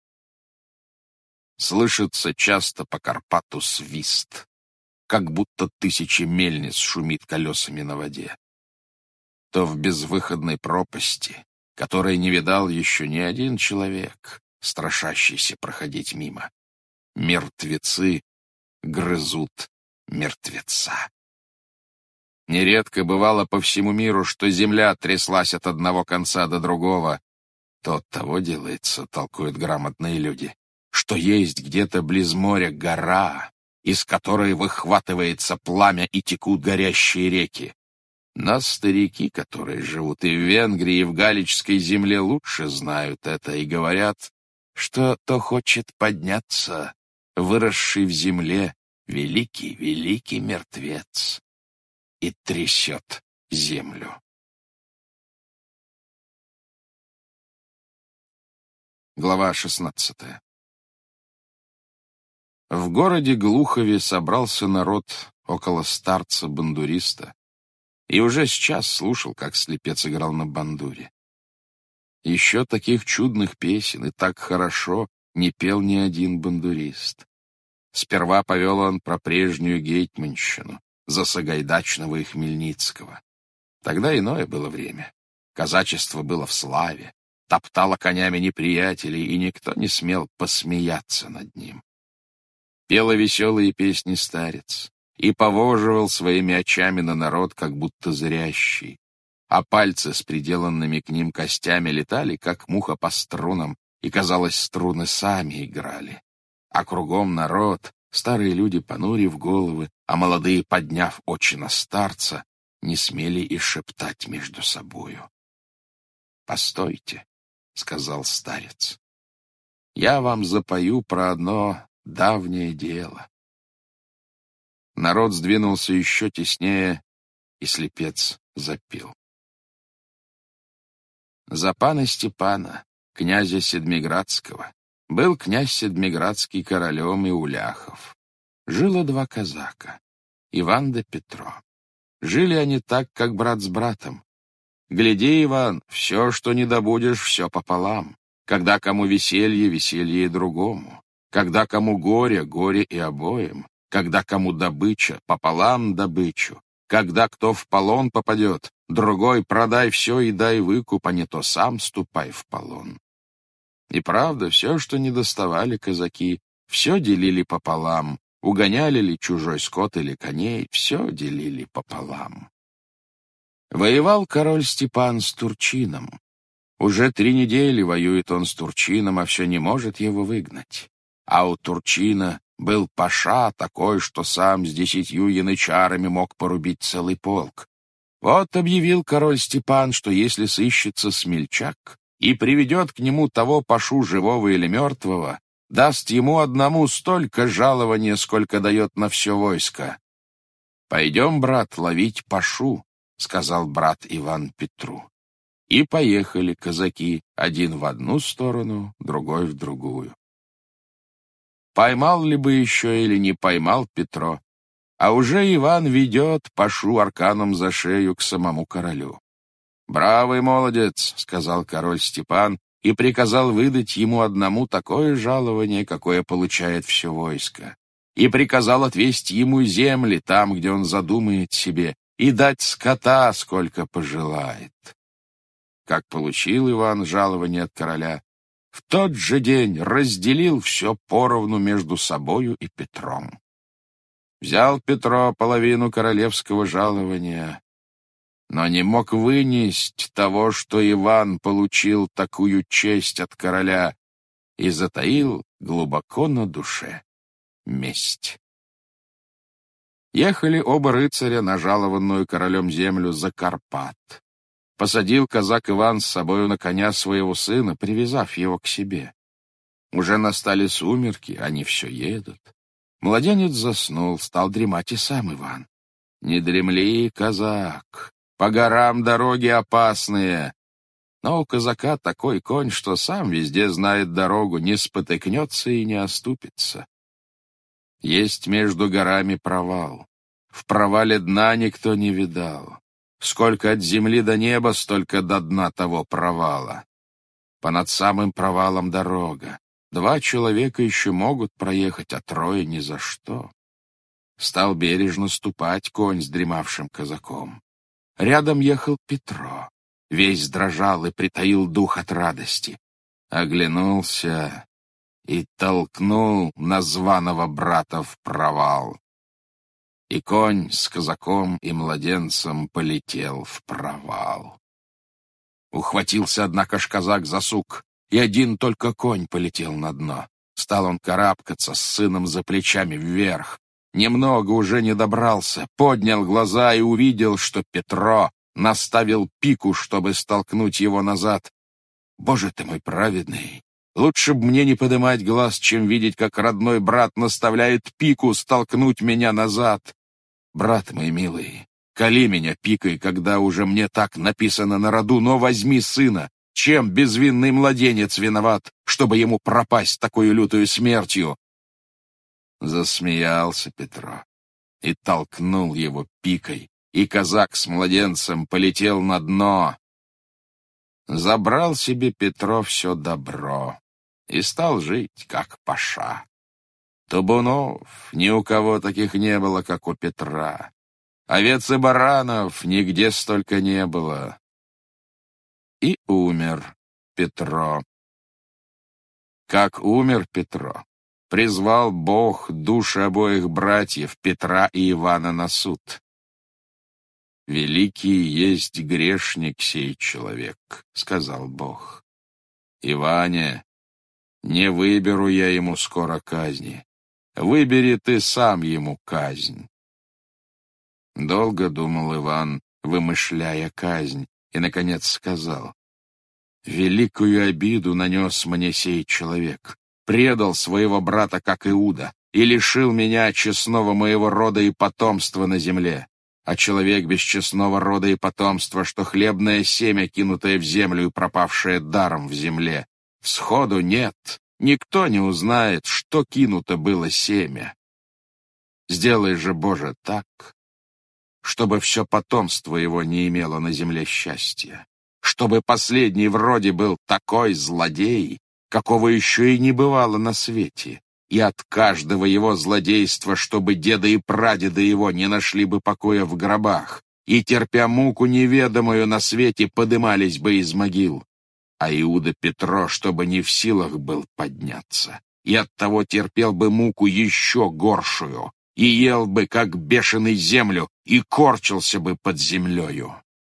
Слышится часто по Карпату свист, как будто тысячи мельниц шумит колесами на воде. То в безвыходной пропасти, которой не видал еще ни один человек, страшащийся проходить мимо, мертвецы грызут мертвеца. Нередко бывало по всему миру, что земля тряслась от одного конца до другого. То от того делается, толкуют грамотные люди, что есть где-то близ моря гора, из которой выхватывается пламя и текут горящие реки. Но старики, которые живут и в Венгрии, и в Галичской земле, лучше знают это и говорят, что то хочет подняться, выросший в земле, великий-великий мертвец, и трясет землю. Глава шестнадцатая. В городе Глухове собрался народ около старца-бандуриста, и уже сейчас слушал, как слепец играл на бандуре. Еще таких чудных песен и так хорошо не пел ни один бандурист. Сперва повел он про прежнюю гетьманщину, за Сагайдачного и Хмельницкого. Тогда иное было время. Казачество было в славе, топтало конями неприятелей, и никто не смел посмеяться над ним. Пела веселые песни старец и повоживал своими очами на народ, как будто зрящий, а пальцы с приделанными к ним костями летали, как муха по струнам, и, казалось, струны сами играли. А кругом народ, старые люди понурив головы, а молодые, подняв очи на старца, не смели и шептать между собою. «Постойте», — сказал старец, — «я вам запою про одно давнее дело». Народ сдвинулся еще теснее, и слепец запел. За пана Степана, князя Седмиградского, был князь Седмиградский королем и уляхов. Жило два казака, Иван да Петро. Жили они так, как брат с братом. Гляди, Иван, все, что не добудешь, все пополам. Когда кому веселье, веселье и другому. Когда кому горе, горе и обоим. Когда кому добыча, пополам добычу. Когда кто в полон попадет, другой продай все и дай выкуп, а не то сам ступай в полон. И правда, все, что не доставали казаки, все делили пополам. Угоняли ли чужой скот или коней, все делили пополам. Воевал король Степан с Турчином. Уже три недели воюет он с Турчином, а все не может его выгнать. А у Турчина был паша такой, что сам с десятью янычарами мог порубить целый полк. Вот объявил король Степан, что если сыщется смельчак и приведет к нему того пашу живого или мертвого, даст ему одному столько жалования, сколько дает на все войско. «Пойдем, брат, ловить пашу», — сказал брат Иван Петру. И поехали казаки, один в одну сторону, другой в другую. Поймал ли бы еще или не поймал Петро, а уже Иван ведет пашу арканом за шею к самому королю. «Бравый молодец», — сказал король Степан, и приказал выдать ему одному такое жалование, какое получает все войско, и приказал отвести ему земли там, где он задумает себе, и дать скота, сколько пожелает. Как получил Иван жалование от короля, в тот же день разделил все поровну между собою и Петром. Взял Петро половину королевского жалования, но не мог вынести того, что Иван получил такую честь от короля, и затаил глубоко на душе месть. Ехали оба рыцаря на жалованную королем землю за Карпат. Посадил казак Иван с собою на коня своего сына, привязав его к себе. Уже настали сумерки, они все едут. Младенец заснул, стал дремать и сам Иван. «Не дремли, казак, по горам дороги опасные». Но у казака такой конь, что сам везде знает дорогу, не спотыкнется и не оступится. Есть между горами провал. В провале дна никто не видал. Сколько от земли до неба, столько до дна того провала. Понад самым провалом дорога. Два человека еще могут проехать, а трое ни за что. Стал бережно ступать конь с дремавшим казаком. Рядом ехал Петро. Весь дрожал и притаил дух от радости. Оглянулся и толкнул названого брата в провал. И конь с казаком и младенцем полетел в провал. Ухватился, однако ж, казак за сук, и один только конь полетел на дно. Стал он карабкаться с сыном за плечами вверх. немного уже не добрался, поднял глаза и увидел, что Петро наставил пику, чтобы столкнуть его назад. Боже ты мой праведный! Лучше б мне не подымать глаз, чем видеть, как родной брат наставляет пику столкнуть меня назад. Брат мой милый, кали меня пикой, когда уже мне так написано на роду, но возьми сына. Чем безвинный младенец виноват, чтобы ему пропасть такой лютою смертью? Засмеялся Петро и толкнул его пикой, и казак с младенцем полетел на дно. Забрал себе Петро все добро и стал жить, как паша. Табунов ни у кого таких не было, как у Петра. Овец и баранов нигде столько не было. И умер Петро. Как умер Петро, призвал Бог души обоих братьев, Петра и Ивана, на суд. «Великий есть грешник сей человек», — сказал Бог. «Иване, не выберу я ему скоро казни. Выбери ты сам ему казнь». Долго думал Иван, вымышляя казнь, и, наконец, сказал: «Великую обиду нанес мне сей человек, предал своего брата, как Иуда, и лишил меня честного моего рода и потомства на земле. А человек без честного рода и потомства, что хлебное семя, кинутое в землю и пропавшее даром в земле. Всходу нет, никто не узнает, что кинуто было семя. Сделай же, Боже, так, чтобы все потомство его не имело на земле счастья, чтобы последний в роде был такой злодей, какого еще и не бывало на свете, и от каждого его злодейства, чтобы деды и прадеды его не нашли бы покоя в гробах, и, терпя муку неведомую на свете, подымались бы из могил. А Иуда Петро, чтобы не в силах был подняться, и оттого терпел бы муку еще горшую, и ел бы, как бешеный, землю, и корчился бы под землею.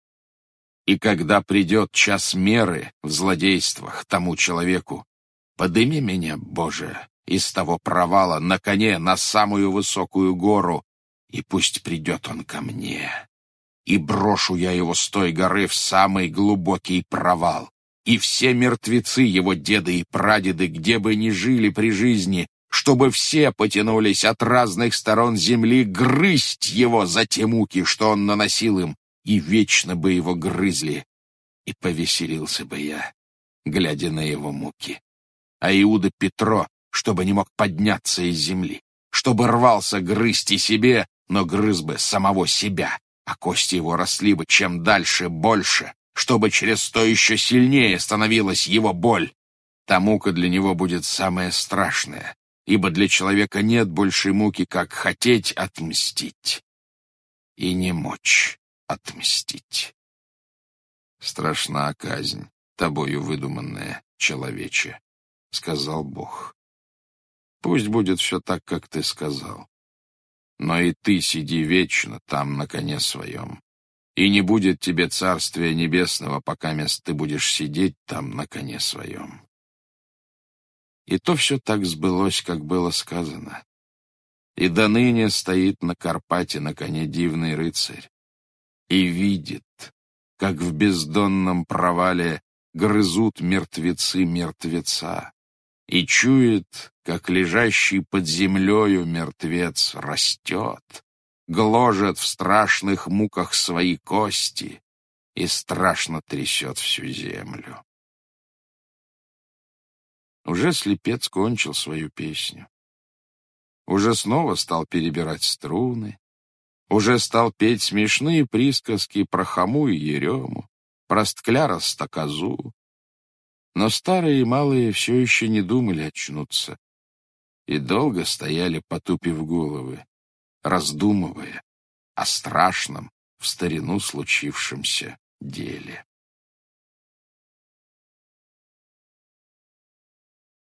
И когда придет час меры в злодействах тому человеку, подыми меня, Боже, из того провала на коне на самую высокую гору, и пусть придет он ко мне, и брошу я его с той горы в самый глубокий провал, и все мертвецы его деды и прадеды, где бы ни жили при жизни, чтобы все потянулись от разных сторон земли грызть его за те муки, что он наносил им, и вечно бы его грызли, и повеселился бы я, глядя на его муки. А Иуда Петро, чтобы не мог подняться из земли, чтобы рвался грызть и себе, но грыз бы самого себя, а кости его росли бы чем дальше больше, чтобы через то еще сильнее становилась его боль. Та мука для него будет самая страшная, ибо для человека нет большей муки, как хотеть отмстить и не мочь отмстить. Страшна казнь, тобою выдуманная, человече, — сказал Бог. Пусть будет все так, как ты сказал. Но и ты сиди вечно там на коне своем, и не будет тебе царствия небесного, пока мест ты будешь сидеть там на коне своем. И то все так сбылось, как было сказано. И до ныне стоит на Карпате на коне дивный рыцарь и видит, как в бездонном провале грызут мертвецы мертвеца, и чует, как лежащий под землею мертвец растет, гложет в страшных муках свои кости и страшно трясет всю землю. Уже слепец кончил свою песню. Уже снова стал перебирать струны, уже стал петь смешные присказки про Хому и Ерему, про Сткляра Стакозу. Но старые и малые все еще не думали очнуться и долго стояли, потупив головы, раздумывая о страшном в старину случившемся деле.